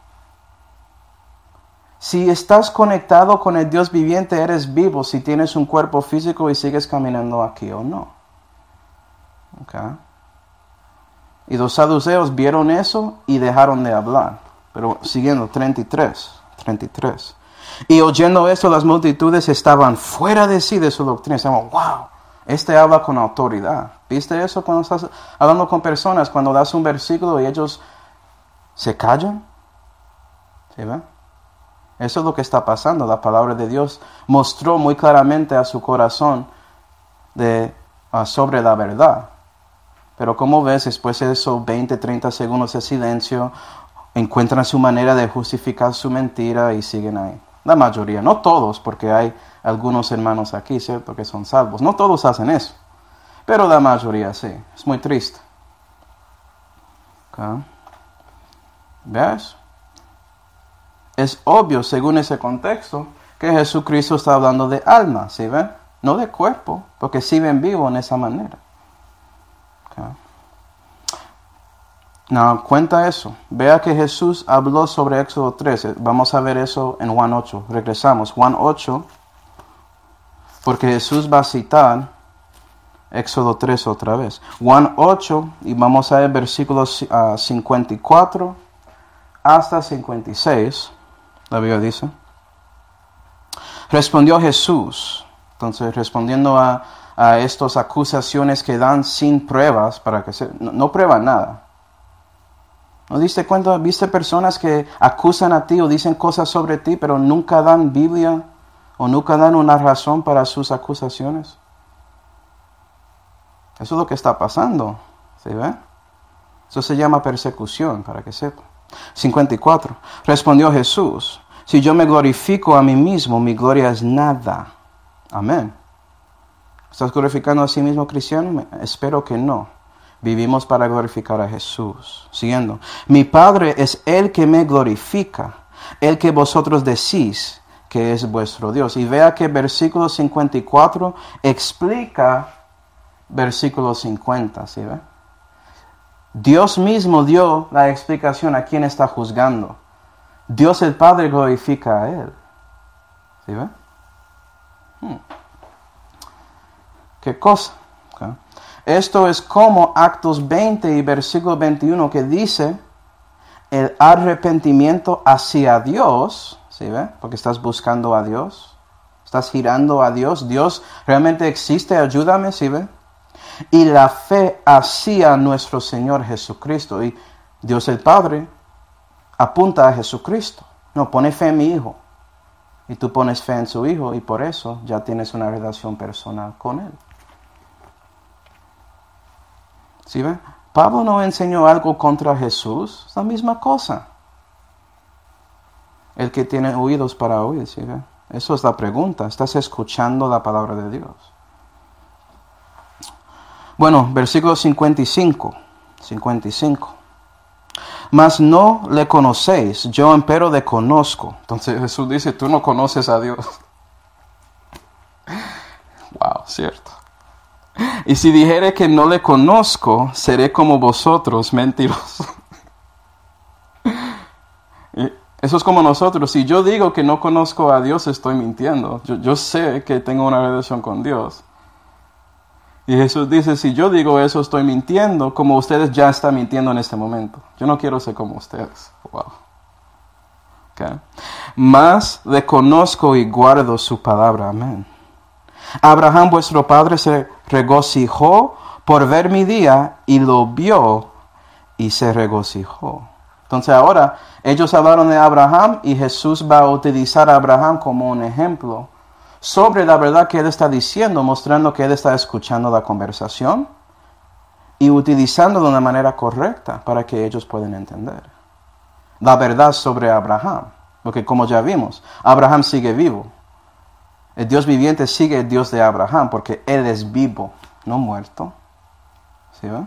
Si estás conectado con el Dios viviente, eres vivo si tienes un cuerpo físico y sigues caminando aquí o no. Okay. Y los saduceos vieron eso y dejaron de hablar. Pero siguiendo, treinta y tres, treinta y tres. Y oyendo esto, las multitudes estaban fuera de sí de su doctrina. Estaban, wow, este habla con autoridad. ¿Viste eso cuando estás hablando con personas? Cuando das un versículo y ellos se callan. ¿Sí ven? Eso es lo que está pasando. La palabra de Dios mostró muy claramente a su corazón de, uh, sobre la verdad. Pero como ves, después de esos veinte, treinta segundos de silencio, encuentran su manera de justificar su mentira y siguen ahí. La mayoría, no todos, porque hay algunos hermanos aquí, ¿cierto?, que son salvos. No todos hacen eso, pero la mayoría sí. Es muy triste. Okay. ¿Ves? Es obvio, según ese contexto, que Jesucristo está hablando de alma, ¿sí ven? No de cuerpo, porque siguen vivos en esa manera. Okay. No, cuenta eso. Vea que Jesús habló sobre Éxodo trece. Vamos a ver eso en Juan ocho. Regresamos. Juan ocho. Porque Jesús va a citar Éxodo tres otra vez. Juan ocho. Y vamos a ver versículos uh, cincuenta y cuatro hasta cincuenta y seis. La Biblia dice. Respondió Jesús. Entonces, respondiendo a, a estas acusaciones que dan sin pruebas. Para que se, no, no prueban nada. ¿No diste cuenta? ¿Viste personas que acusan a ti o dicen cosas sobre ti, pero nunca dan Biblia o nunca dan una razón para sus acusaciones? Eso es lo que está pasando. ¿Sí ve? Eso se llama persecución, para que sepa. cincuenta y cuatro. Respondió Jesús, si yo me glorifico a mí mismo, mi gloria es nada. Amén. ¿Estás glorificando a sí mismo, cristiano? Espero que no. Vivimos para glorificar a Jesús. Siguiendo. Mi Padre es el que me glorifica, el que vosotros decís que es vuestro Dios. Y vea que versículo cincuenta y cuatro explica versículo cincuenta. ¿Sí ve? Dios mismo dio la explicación a quien está juzgando. Dios el Padre glorifica a Él. ¿Sí ve? Hmm. ¿Qué cosa? Okay. Esto es como Actos veinte y versículo veintiuno que dice el arrepentimiento hacia Dios, ¿sí ve? Porque estás buscando a Dios, estás girando a Dios, Dios realmente existe, ayúdame, ¿sí ve? Y la fe hacia nuestro Señor Jesucristo. Y Dios el Padre apunta a Jesucristo, no, pone fe en mi Hijo. Y tú pones fe en su Hijo y por eso ya tienes una relación personal con Él. ¿Sí ven? Pablo no enseñó algo contra Jesús. Es la misma cosa. El que tiene oídos para oír. ¿Sí ven? Eso es la pregunta. ¿Estás escuchando la palabra de Dios? Bueno, versículo cincuenta y cinco. cincuenta y cinco. Mas no le conocéis, yo empero le conozco. Entonces Jesús dice, tú no conoces a Dios. Wow, cierto. Y si dijere que no le conozco, seré como vosotros, mentirosos. Eso es como nosotros. Si yo digo que no conozco a Dios, estoy mintiendo. Yo, yo sé que tengo una relación con Dios. Y Jesús dice, si yo digo eso, estoy mintiendo, como ustedes ya están mintiendo en este momento. Yo no quiero ser como ustedes. Wow. Okay. Mas le conozco y guardo su palabra. Amén. Abraham, vuestro padre, se regocijó por ver mi día y lo vio y se regocijó. Entonces ahora ellos hablaron de Abraham y Jesús va a utilizar a Abraham como un ejemplo sobre la verdad que él está diciendo, mostrando que él está escuchando la conversación y utilizándolo de una manera correcta para que ellos puedan entender la verdad sobre Abraham. Porque como ya vimos, Abraham sigue vivo. El Dios viviente sigue el Dios de Abraham porque Él es vivo, no muerto. ¿Sí ve?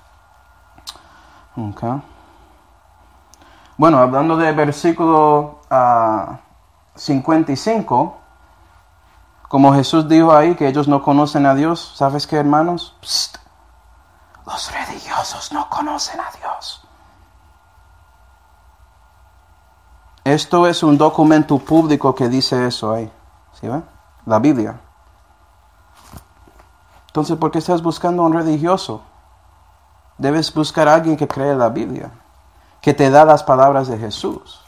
Okay. Bueno, hablando del versículo uh, cincuenta y cinco, como Jesús dijo ahí que ellos no conocen a Dios, ¿sabes qué, hermanos? Psst. Los religiosos no conocen a Dios. Esto es un documento público que dice eso ahí. ¿Sí ve? La Biblia. Entonces, ¿por qué estás buscando a un religioso? Debes buscar a alguien que cree la Biblia, que te da las palabras de Jesús.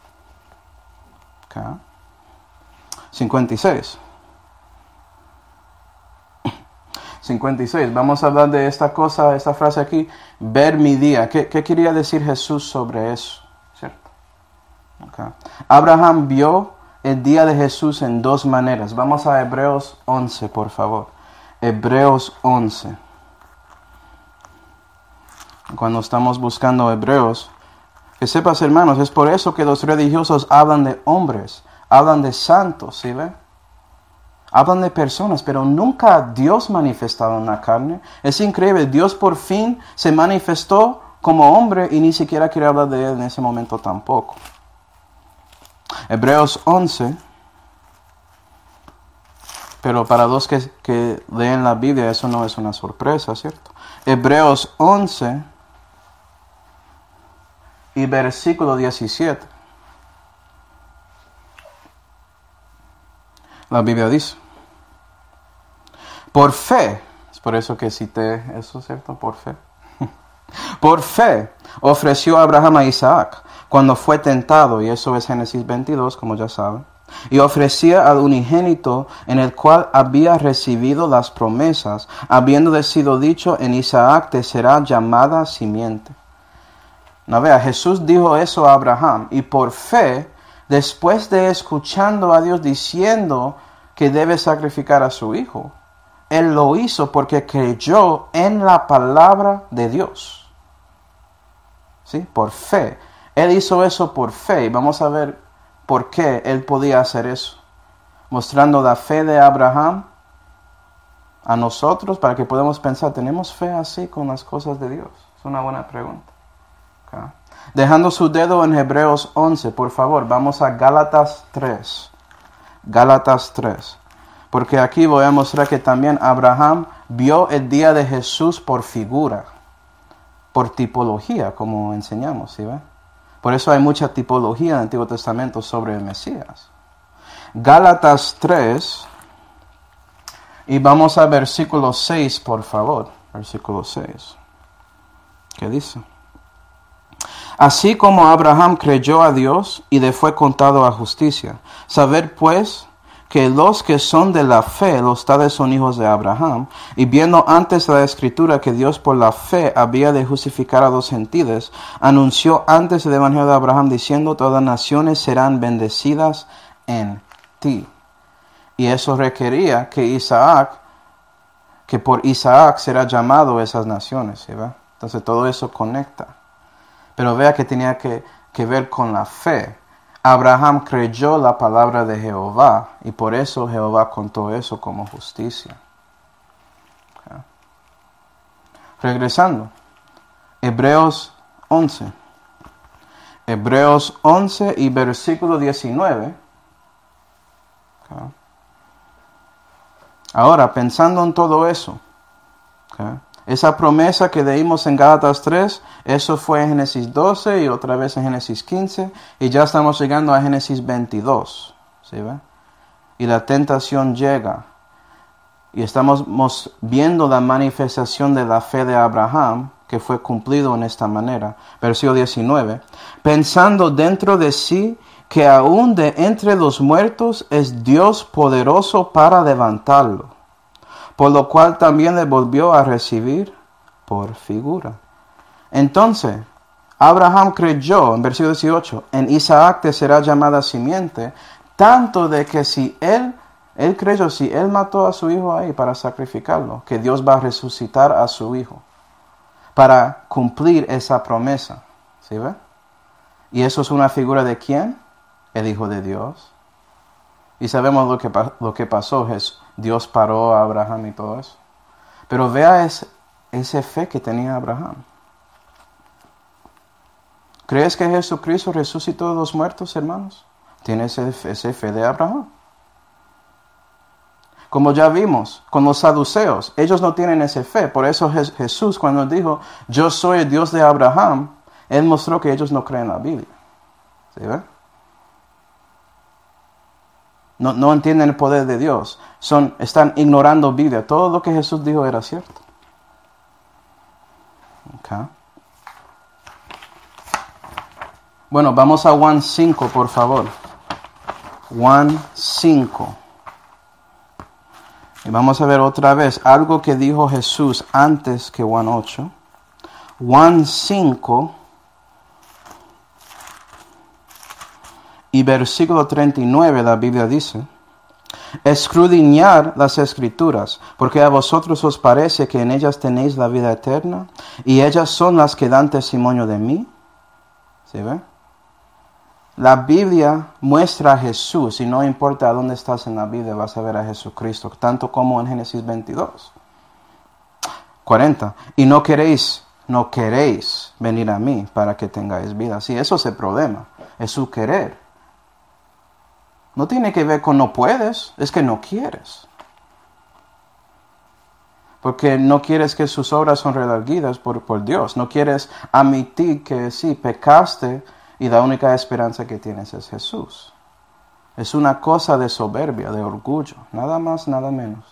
Okay. cincuenta y seis. cincuenta y seis. Vamos a hablar de esta cosa, esta frase aquí. Ver mi día. ¿Qué, qué quería decir Jesús sobre eso? ¿Cierto? Okay. Abraham vio el día de Jesús en dos maneras. Vamos a Hebreos once, por favor. Hebreos once. Cuando estamos buscando Hebreos, que sepas, hermanos, es por eso que los religiosos hablan de hombres, hablan de santos, ¿sí ve? Hablan de personas, pero nunca Dios manifestado en la carne. Es increíble, Dios por fin se manifestó como hombre y ni siquiera quiere hablar de él en ese momento tampoco. Hebreos once, pero para los que, que leen la Biblia eso no es una sorpresa, ¿cierto? Hebreos once, y versículo diecisiete. La Biblia dice, por fe, es por eso que cité eso, ¿cierto? Por fe. Por fe ofreció Abraham a Isaac cuando fue tentado, y eso es Génesis veintidós, como ya saben, y ofrecía al unigénito en el cual había recibido las promesas, habiendo sido dicho, en Isaac te será llamada simiente. No vea, Jesús dijo eso a Abraham, y por fe, después de escuchando a Dios diciendo que debe sacrificar a su hijo, él lo hizo porque creyó en la palabra de Dios. ¿Sí? Por fe. Él hizo eso por fe. Y vamos a ver por qué él podía hacer eso. Mostrando la fe de Abraham a nosotros para que podamos pensar, ¿tenemos fe así con las cosas de Dios? Es una buena pregunta. Okay. Dejando su dedo en Hebreos once, por favor, vamos a Gálatas tres. Gálatas tres. Porque aquí voy a mostrar que también Abraham vio el día de Jesús por figura, por tipología, como enseñamos, ¿sí ve? Por eso hay mucha tipología en el Antiguo Testamento sobre el Mesías. Gálatas tres, y vamos a versículo seis, por favor. Versículo seis. ¿Qué dice? Así como Abraham creyó a Dios y le fue contado a justicia. Saber pues que los que son de la fe, los tales son hijos de Abraham, y viendo antes la Escritura que Dios por la fe había de justificar a los gentiles, anunció antes el Evangelio de Abraham diciendo, todas naciones serán bendecidas en ti. Y eso requería que Isaac, que por Isaac será llamado esas naciones, ¿sí ve? Entonces todo eso conecta. Pero vea que tenía que, que ver con la fe. Abraham creyó la palabra de Jehová y por eso Jehová contó eso como justicia. Okay. Regresando, Hebreos once. Hebreos once y versículo diecinueve. Okay. Ahora, pensando en todo eso, okay, esa promesa que leímos en Gálatas tres, eso fue en Génesis doce y otra vez en Génesis quince, y ya estamos llegando a Génesis veintidós, ¿sí ve? Y la tentación llega, y estamos viendo la manifestación de la fe de Abraham, que fue cumplido en esta manera. Versículo diecinueve, pensando dentro de sí que aún de entre los muertos es Dios poderoso para levantarlo, por lo cual también le volvió a recibir por figura. Entonces, Abraham creyó, en versículo dieciocho, en Isaac te será llamada simiente, tanto de que si él, él creyó, si él mató a su hijo ahí para sacrificarlo, que Dios va a resucitar a su hijo, para cumplir esa promesa. ¿Sí ve? Y eso es una figura de ¿quién? El Hijo de Dios. Y sabemos lo que, lo que pasó, Dios paró a Abraham y todo eso. Pero vea ese, ese fe que tenía Abraham. ¿Crees que Jesucristo resucitó de los muertos, hermanos? Tiene ese, ese fe de Abraham. Como ya vimos con los saduceos, ellos no tienen esa fe. Por eso Jesús, cuando dijo, yo soy el Dios de Abraham, Él mostró que ellos no creen en la Biblia. ¿Sí ve? No, no entienden el poder de Dios. Son, están ignorando Biblia. Todo lo que Jesús dijo era cierto. Okay. Bueno, vamos a Juan cinco, por favor. Juan cinco. Y vamos a ver otra vez algo que dijo Jesús antes que Juan ocho. Juan cinco. Y versículo treinta y nueve, la Biblia dice, escudriñad las Escrituras, porque a vosotros os parece que en ellas tenéis la vida eterna, y ellas son las que dan testimonio de mí. ¿Sí ve? La Biblia muestra a Jesús, y no importa a dónde estás en la Biblia, vas a ver a Jesucristo, tanto como en Génesis veintidós. cuarenta. Y no queréis, no queréis venir a mí para que tengáis vida. Sí, eso es el problema, es su querer. No tiene que ver con no puedes, es que no quieres. Porque no quieres que sus obras son redarguidas por, por Dios. No quieres admitir que sí, pecaste y la única esperanza que tienes es Jesús. Es una cosa de soberbia, de orgullo. Nada más, nada menos.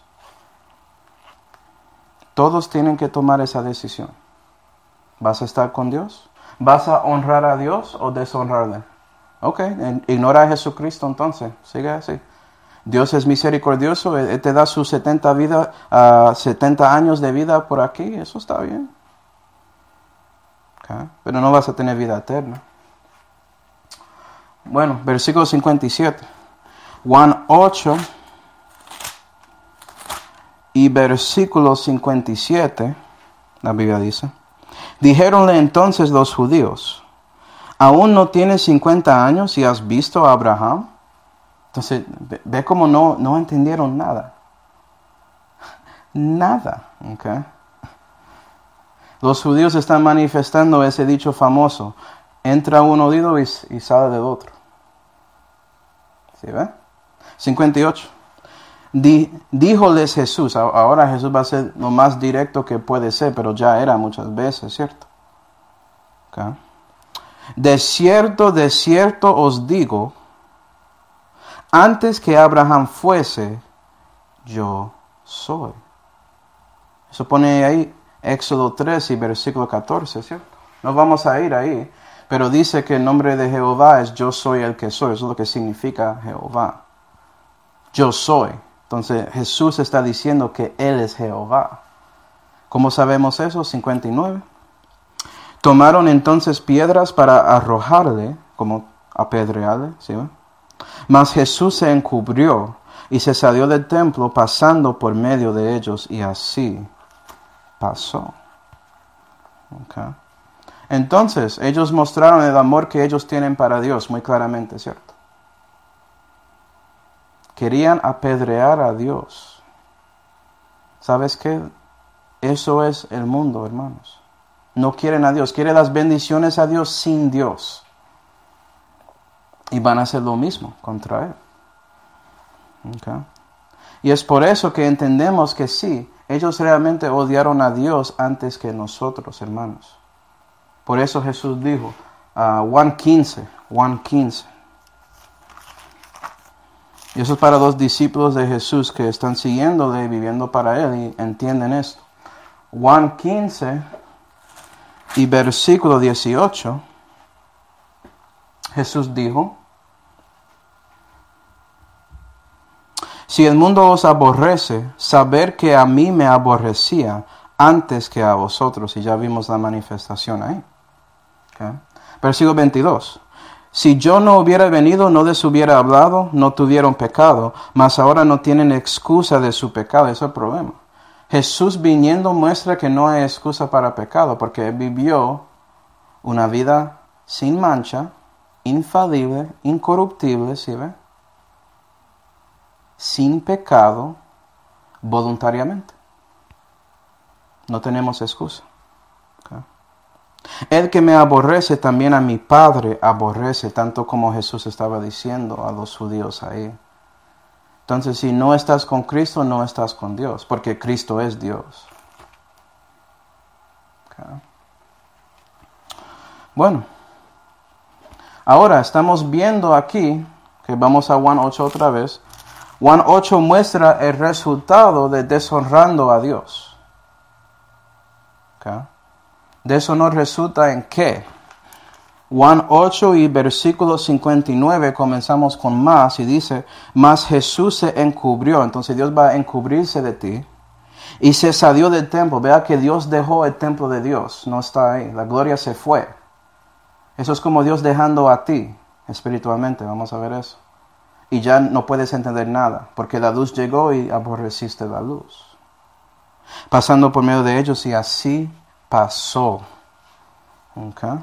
Todos tienen que tomar esa decisión. ¿Vas a estar con Dios? ¿Vas a honrar a Dios o deshonrarle? Ok, ignora a Jesucristo entonces. Sigue así. Dios es misericordioso, Él te da sus setenta, vida, uh, setenta años de vida por aquí, eso está bien. Okay. Pero no vas a tener vida eterna. Bueno, versículo cincuenta y siete. Juan ocho y versículo cincuenta y siete, la Biblia dice, dijéronle entonces los judíos, ¿aún no tienes cincuenta años y has visto a Abraham? Entonces, ve, ve cómo no, no entendieron nada. Nada. Okay. Los judíos están manifestando ese dicho famoso. Entra un oído y, y sale del otro. ¿Sí ve? cincuenta y ocho. Di, díjoles Jesús. Ahora Jesús va a ser lo más directo que puede ser, pero ya era muchas veces, ¿cierto? Okay. De cierto, de cierto os digo, antes que Abraham fuese, yo soy. Eso pone ahí Éxodo tres y versículo catorce, ¿cierto? No vamos a ir ahí, pero dice que el nombre de Jehová es yo soy el que soy. Eso es lo que significa Jehová. Yo soy. Entonces Jesús está diciendo que Él es Jehová. ¿Cómo sabemos eso? cincuenta y nueve. Tomaron entonces piedras para arrojarle, como apedrearle, ¿sí? Mas Jesús se encubrió y se salió del templo pasando por medio de ellos y así pasó. Okay. Entonces ellos mostraron el amor que ellos tienen para Dios muy claramente, ¿cierto? Querían apedrear a Dios. ¿Sabes qué? Eso es el mundo, hermanos. No quieren a Dios, quieren las bendiciones a Dios sin Dios. Y van a hacer lo mismo contra Él. Okay. Y es por eso que entendemos que sí, ellos realmente odiaron a Dios antes que nosotros, hermanos. Por eso Jesús dijo, uh, Juan quince, Juan quince. Y eso es para los discípulos de Jesús que están siguiéndole y viviendo para Él y entienden esto. Juan quince y versículo dieciocho, Jesús dijo, si el mundo os aborrece, saber que a mí me aborrecía antes que a vosotros. Y ya vimos la manifestación ahí. Okay. Versículo veintidós. Si yo no hubiera venido, no les hubiera hablado, no tuvieron pecado, mas ahora no tienen excusa de su pecado. Ese es el problema. Jesús viniendo muestra que no hay excusa para pecado, porque Él vivió una vida sin mancha, infalible, incorruptible, ¿sí ve? Sin pecado, voluntariamente. No tenemos excusa. Okay. El que me aborrece, también a mi Padre aborrece, tanto como Jesús estaba diciendo a los judíos ahí. Entonces, si no estás con Cristo, no estás con Dios, porque Cristo es Dios. Okay. Bueno, ahora estamos viendo aquí, que vamos a Juan ocho otra vez. Juan ocho muestra el resultado de deshonrando a Dios. Okay. Deshonor resulta en qué? Juan ocho y versículo cincuenta y nueve comenzamos con más y dice, mas Jesús se encubrió. Entonces Dios va a encubrirse de ti y se salió del templo. Vea que Dios dejó el templo de Dios, no está ahí, la gloria se fue. Eso es como Dios dejando a ti espiritualmente, vamos a ver eso. Y ya no puedes entender nada, porque la luz llegó y aborreciste la luz. Pasando por medio de ellos y así pasó. Okay.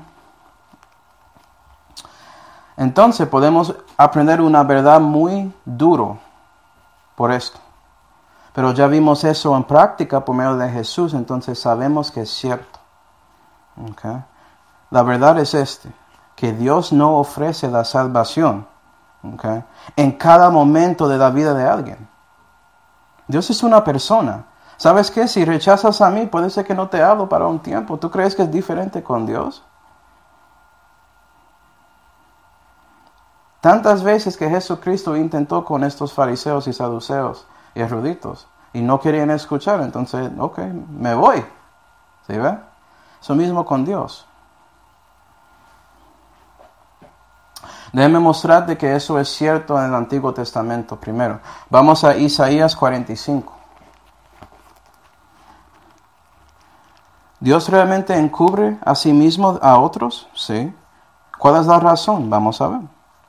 Entonces podemos aprender una verdad muy duro por esto. Pero ya vimos eso en práctica por medio de Jesús, entonces sabemos que es cierto. Okay. La verdad es este, que Dios no ofrece la salvación, okay, en cada momento de la vida de alguien. Dios es una persona. ¿Sabes qué? Si rechazas a mí, puede ser que no te hablo para un tiempo. ¿Tú crees que es diferente con Dios? Tantas veces que Jesucristo intentó con estos fariseos y saduceos y eruditos y no querían escuchar, entonces, ok, me voy. ¿Sí ve? Eso mismo con Dios. Déjeme mostrarte que eso es cierto en el Antiguo Testamento primero. Vamos a Isaías cuarenta y cinco. ¿Dios realmente encubre a sí mismo a otros? Sí. ¿Cuál es la razón? Vamos a ver.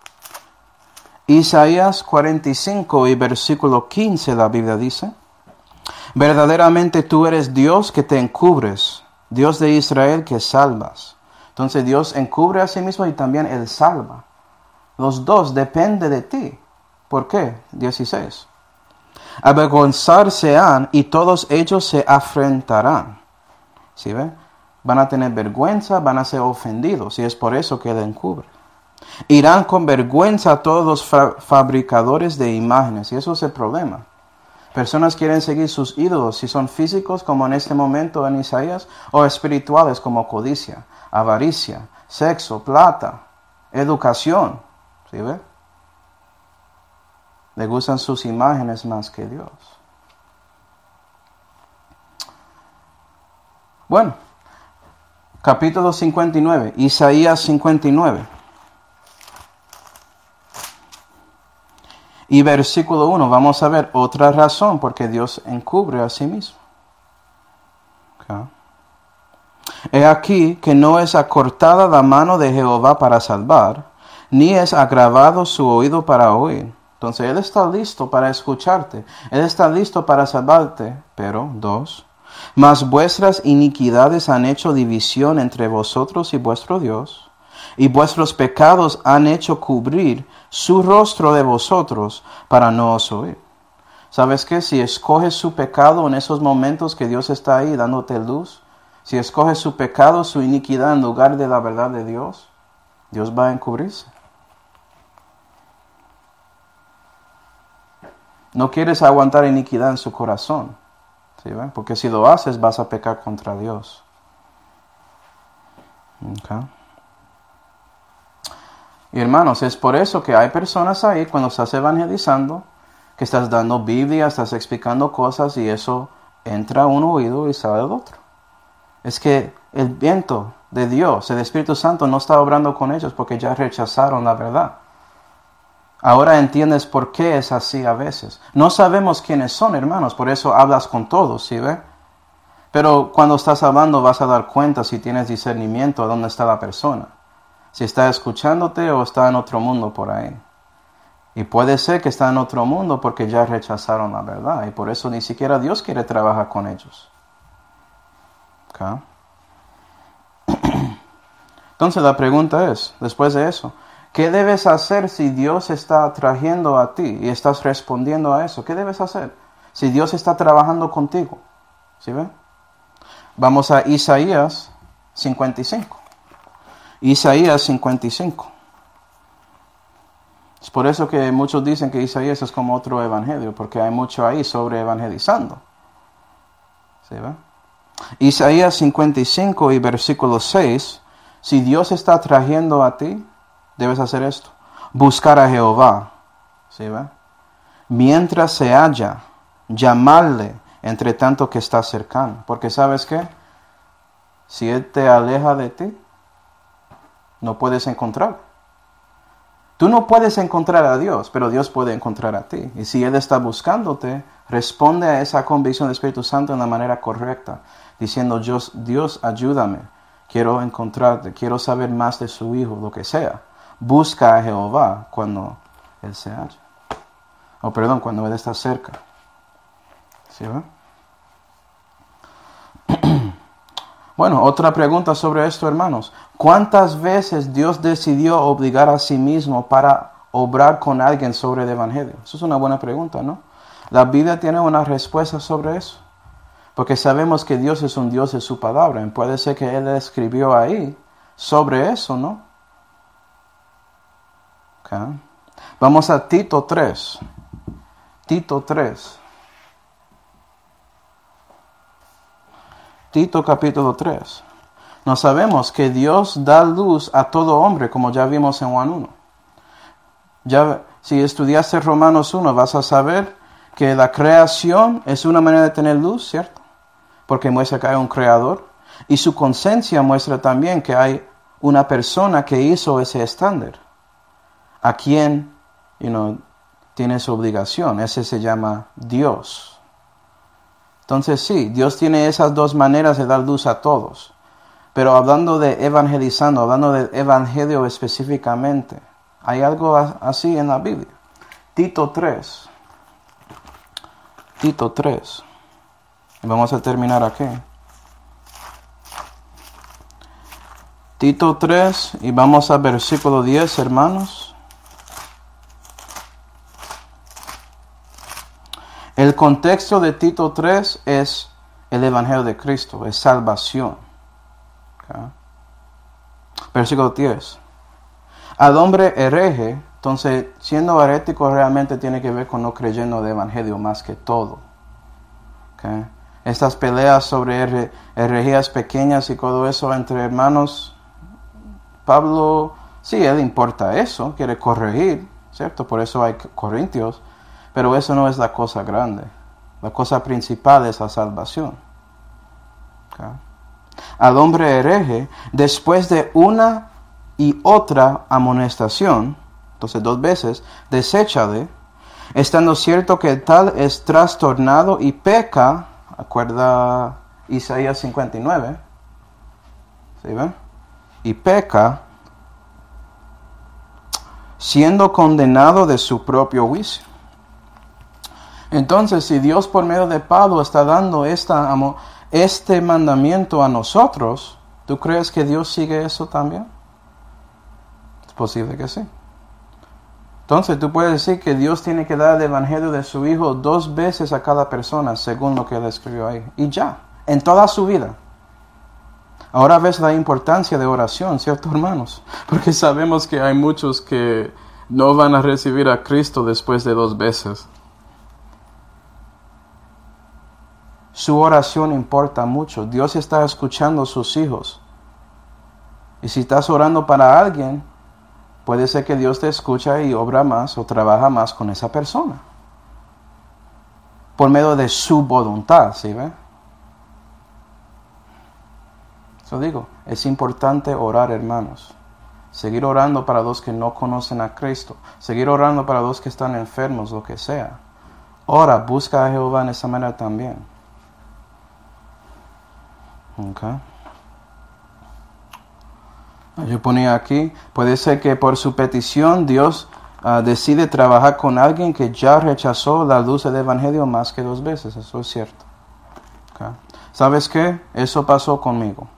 Isaías cuarenta y cinco y versículo quince, la Biblia dice: verdaderamente tú eres Dios que te encubres, Dios de Israel que salvas. Entonces Dios encubre a sí mismo y también Él salva. Los dos dependen de ti. ¿Por qué? dieciséis. Avergonzarse han y todos ellos se afrentarán. ¿Sí ve? Van a tener vergüenza, van a ser ofendidos y es por eso que Él encubre. Irán con vergüenza todos los fa- fabricadores de imágenes y eso es el problema. Personas quieren seguir sus ídolos, si son físicos como en este momento en Isaías, o espirituales como codicia, avaricia, sexo, plata, educación. ¿Sí ve? Le gustan sus imágenes más que Dios. Bueno, capítulo cincuenta y nueve, Isaías cincuenta y nueve. Y versículo uno, vamos a ver otra razón porque Dios encubre a sí mismo. Okay. He aquí que no es acortada la mano de Jehová para salvar, ni es agravado su oído para oír. Entonces Él está listo para escucharte, Él está listo para salvarte, pero dos, mas vuestras iniquidades han hecho división entre vosotros y vuestro Dios, y vuestros pecados han hecho cubrir su rostro de vosotros para no os oír. ¿Sabes qué? Si escoges su pecado en esos momentos que Dios está ahí dándote luz, si escoges su pecado, su iniquidad en lugar de la verdad de Dios, Dios va a encubrirse. No quieres aguantar iniquidad en su corazón, ¿sí ven? Porque si lo haces vas a pecar contra Dios. Okay. Y hermanos, es por eso que hay personas ahí cuando estás evangelizando, que estás dando Biblia, estás explicando cosas y eso entra a un oído y sale del otro. Es que el viento de Dios, el Espíritu Santo no está obrando con ellos porque ya rechazaron la verdad. Ahora entiendes por qué es así a veces. No sabemos quiénes son, hermanos, por eso hablas con todos, ¿sí ve? Pero cuando estás hablando vas a dar cuenta si tienes discernimiento de dónde está la persona. Si está escuchándote o está en otro mundo por ahí. Y puede ser que está en otro mundo porque ya rechazaron la verdad. Y por eso ni siquiera Dios quiere trabajar con ellos. Okay. Entonces la pregunta es, después de eso, ¿qué debes hacer si Dios está trayendo a ti y estás respondiendo a eso? ¿Qué debes hacer si Dios está trabajando contigo? ¿Sí ven? Vamos a Isaías cincuenta y cinco. Isaías cincuenta y cinco. Es por eso que muchos dicen que Isaías es como otro evangelio, porque hay mucho ahí sobre evangelizando. ¿Sí ven? Isaías cincuenta y cinco y versículo seis. Si Dios está trayendo a ti, debes hacer esto. Buscar a Jehová. ¿Sí ve? Mientras se halla, llamarle entre tanto que está cercano. Porque ¿sabes qué? Si Él te aleja de ti, no puedes encontrar. Tú no puedes encontrar a Dios, pero Dios puede encontrar a ti. Y si Él está buscándote, responde a esa convicción del Espíritu Santo en la manera correcta, diciendo, Dios, Dios, ayúdame, quiero encontrarte, quiero saber más de su Hijo, lo que sea. Busca a Jehová cuando Él se halla. O perdón, cuando Él está cerca. ¿Sí ve? Bueno, otra pregunta sobre esto, hermanos. ¿Cuántas veces Dios decidió obligar a sí mismo para obrar con alguien sobre el Evangelio? Eso es una buena pregunta, ¿no? La Biblia tiene una respuesta sobre eso. Porque sabemos que Dios es un Dios de su palabra. Y puede ser que Él escribió ahí sobre eso, ¿no? Okay. Vamos a Tito tres. Tito tres. Tito capítulo tres. No sabemos que Dios da luz a todo hombre, como ya vimos en Juan uno. Ya, si estudiaste Romanos uno, vas a saber que la creación es una manera de tener luz, ¿cierto? Porque muestra que hay un creador. Y su conciencia muestra también que hay una persona que hizo ese estándar, a quien, you know, tiene su obligación. Ese se llama Dios. Entonces sí, Dios tiene esas dos maneras de dar luz a todos. Pero hablando de evangelizando, hablando del evangelio específicamente, hay algo así en la Biblia. Tito tres. Tito tres. Vamos a terminar aquí. Tito tres, y vamos al versículo diez, hermanos. El contexto de Tito tres es el Evangelio de Cristo, es salvación. Okay. Versículo diez. Al hombre hereje, entonces, siendo herético realmente tiene que ver con no creyendo de Evangelio más que todo. Okay. Estas peleas sobre her- herejías pequeñas y todo eso entre hermanos, Pablo, sí, él importa eso, quiere corregir, ¿cierto? Por eso hay Corintios, pero eso no es la cosa grande. La cosa principal es la salvación. Okay. Al hombre hereje, después de una y otra amonestación, entonces dos veces, deséchale, estando cierto que tal es trastornado y peca, acuerda Isaías cincuenta y nueve, ¿sí ven? Y peca, siendo condenado de su propio juicio. Entonces, si Dios por medio de Pablo está dando esta, este mandamiento a nosotros, ¿tú crees que Dios sigue eso también? Es posible que sí. Entonces, tú puedes decir que Dios tiene que dar el evangelio de su Hijo dos veces a cada persona, según lo que él escribió ahí. Y ya, en toda su vida. Ahora ves la importancia de oración, ¿cierto, hermanos? Porque sabemos que hay muchos que no van a recibir a Cristo después de dos veces. Su oración importa mucho. Dios está escuchando a sus hijos. Y si estás orando para alguien, puede ser que Dios te escucha y obra más o trabaja más con esa persona. Por medio de su voluntad, ¿sí ve? Eso digo, es importante orar, hermanos. Seguir orando para los que no conocen a Cristo. Seguir orando para los que están enfermos, lo que sea. Ora, busca a Jehová en esa manera también. Okay. Yo ponía aquí, puede ser que por su petición Dios uh, decide trabajar con alguien que ya rechazó la luz del Evangelio más que dos veces. Eso es cierto. Okay. ¿Sabes qué? Eso pasó conmigo.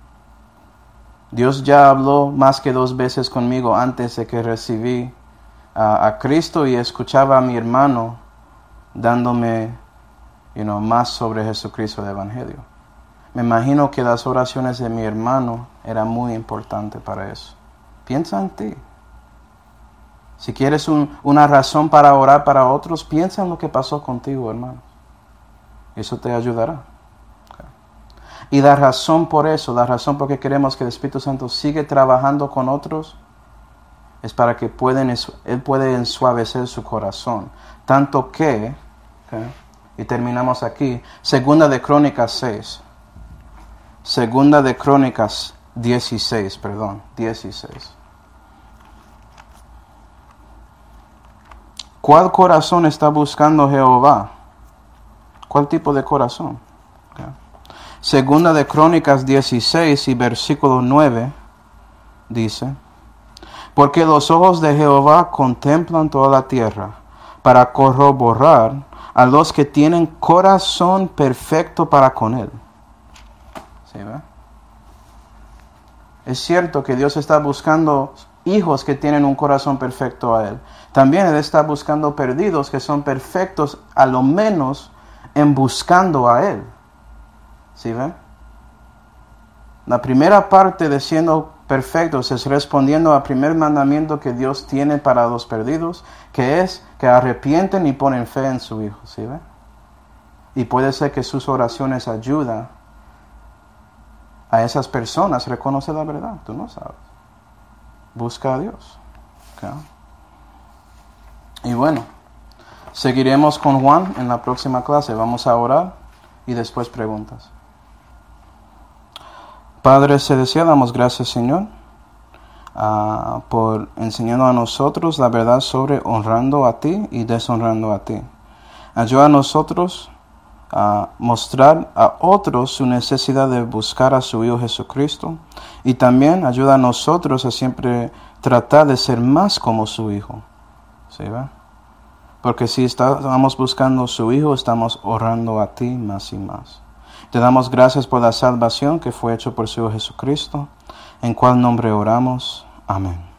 Dios ya habló más que dos veces conmigo antes de que recibí uh, a Cristo y escuchaba a mi hermano dándome you know, más sobre Jesucristo del Evangelio. Me imagino que las oraciones de mi hermano eran muy importantes para eso. Piensa en ti. Si quieres un, una razón para orar para otros, piensa en lo que pasó contigo, hermano. Eso te ayudará. Okay. Y la razón por eso, la razón por que queremos que el Espíritu Santo siga trabajando con otros, es para que pueden, Él puede ensuavecer su corazón. Tanto que, okay, y terminamos aquí, Segunda de Crónicas seis. Segunda de Crónicas dieciséis, perdón, dieciséis. ¿Cuál corazón está buscando Jehová? ¿Cuál tipo de corazón? Okay. Segunda de Crónicas dieciséis y versículo nueve dice: porque los ojos de Jehová contemplan toda la tierra, para corroborar a los que tienen corazón perfecto para con él. ¿Sí, ve? Es cierto que Dios está buscando hijos que tienen un corazón perfecto a Él. También Él está buscando perdidos que son perfectos, a lo menos en buscando a Él. ¿Sí, ve? La primera parte de siendo perfectos es respondiendo al primer mandamiento que Dios tiene para los perdidos, que es que arrepienten y ponen fe en su Hijo. ¿Sí, ve? Y puede ser que sus oraciones ayudan a esas personas reconoce la verdad. Tú no sabes. Busca a Dios. ¿Okay? Y bueno, seguiremos con Juan en la próxima clase. Vamos a orar y después preguntas. Padre Celestial, damos gracias, Señor, uh, por enseñarnos a nosotros la verdad sobre honrando a ti y deshonrando a ti. Ayuda a nosotros a mostrar a otros su necesidad de buscar a su Hijo Jesucristo, y también ayuda a nosotros a siempre tratar de ser más como su Hijo. ¿Sí, va? Porque si estamos buscando a su Hijo, estamos honrando a ti más y más. Te damos gracias por la salvación que fue hecha por su Hijo Jesucristo, en cual nombre oramos. Amén.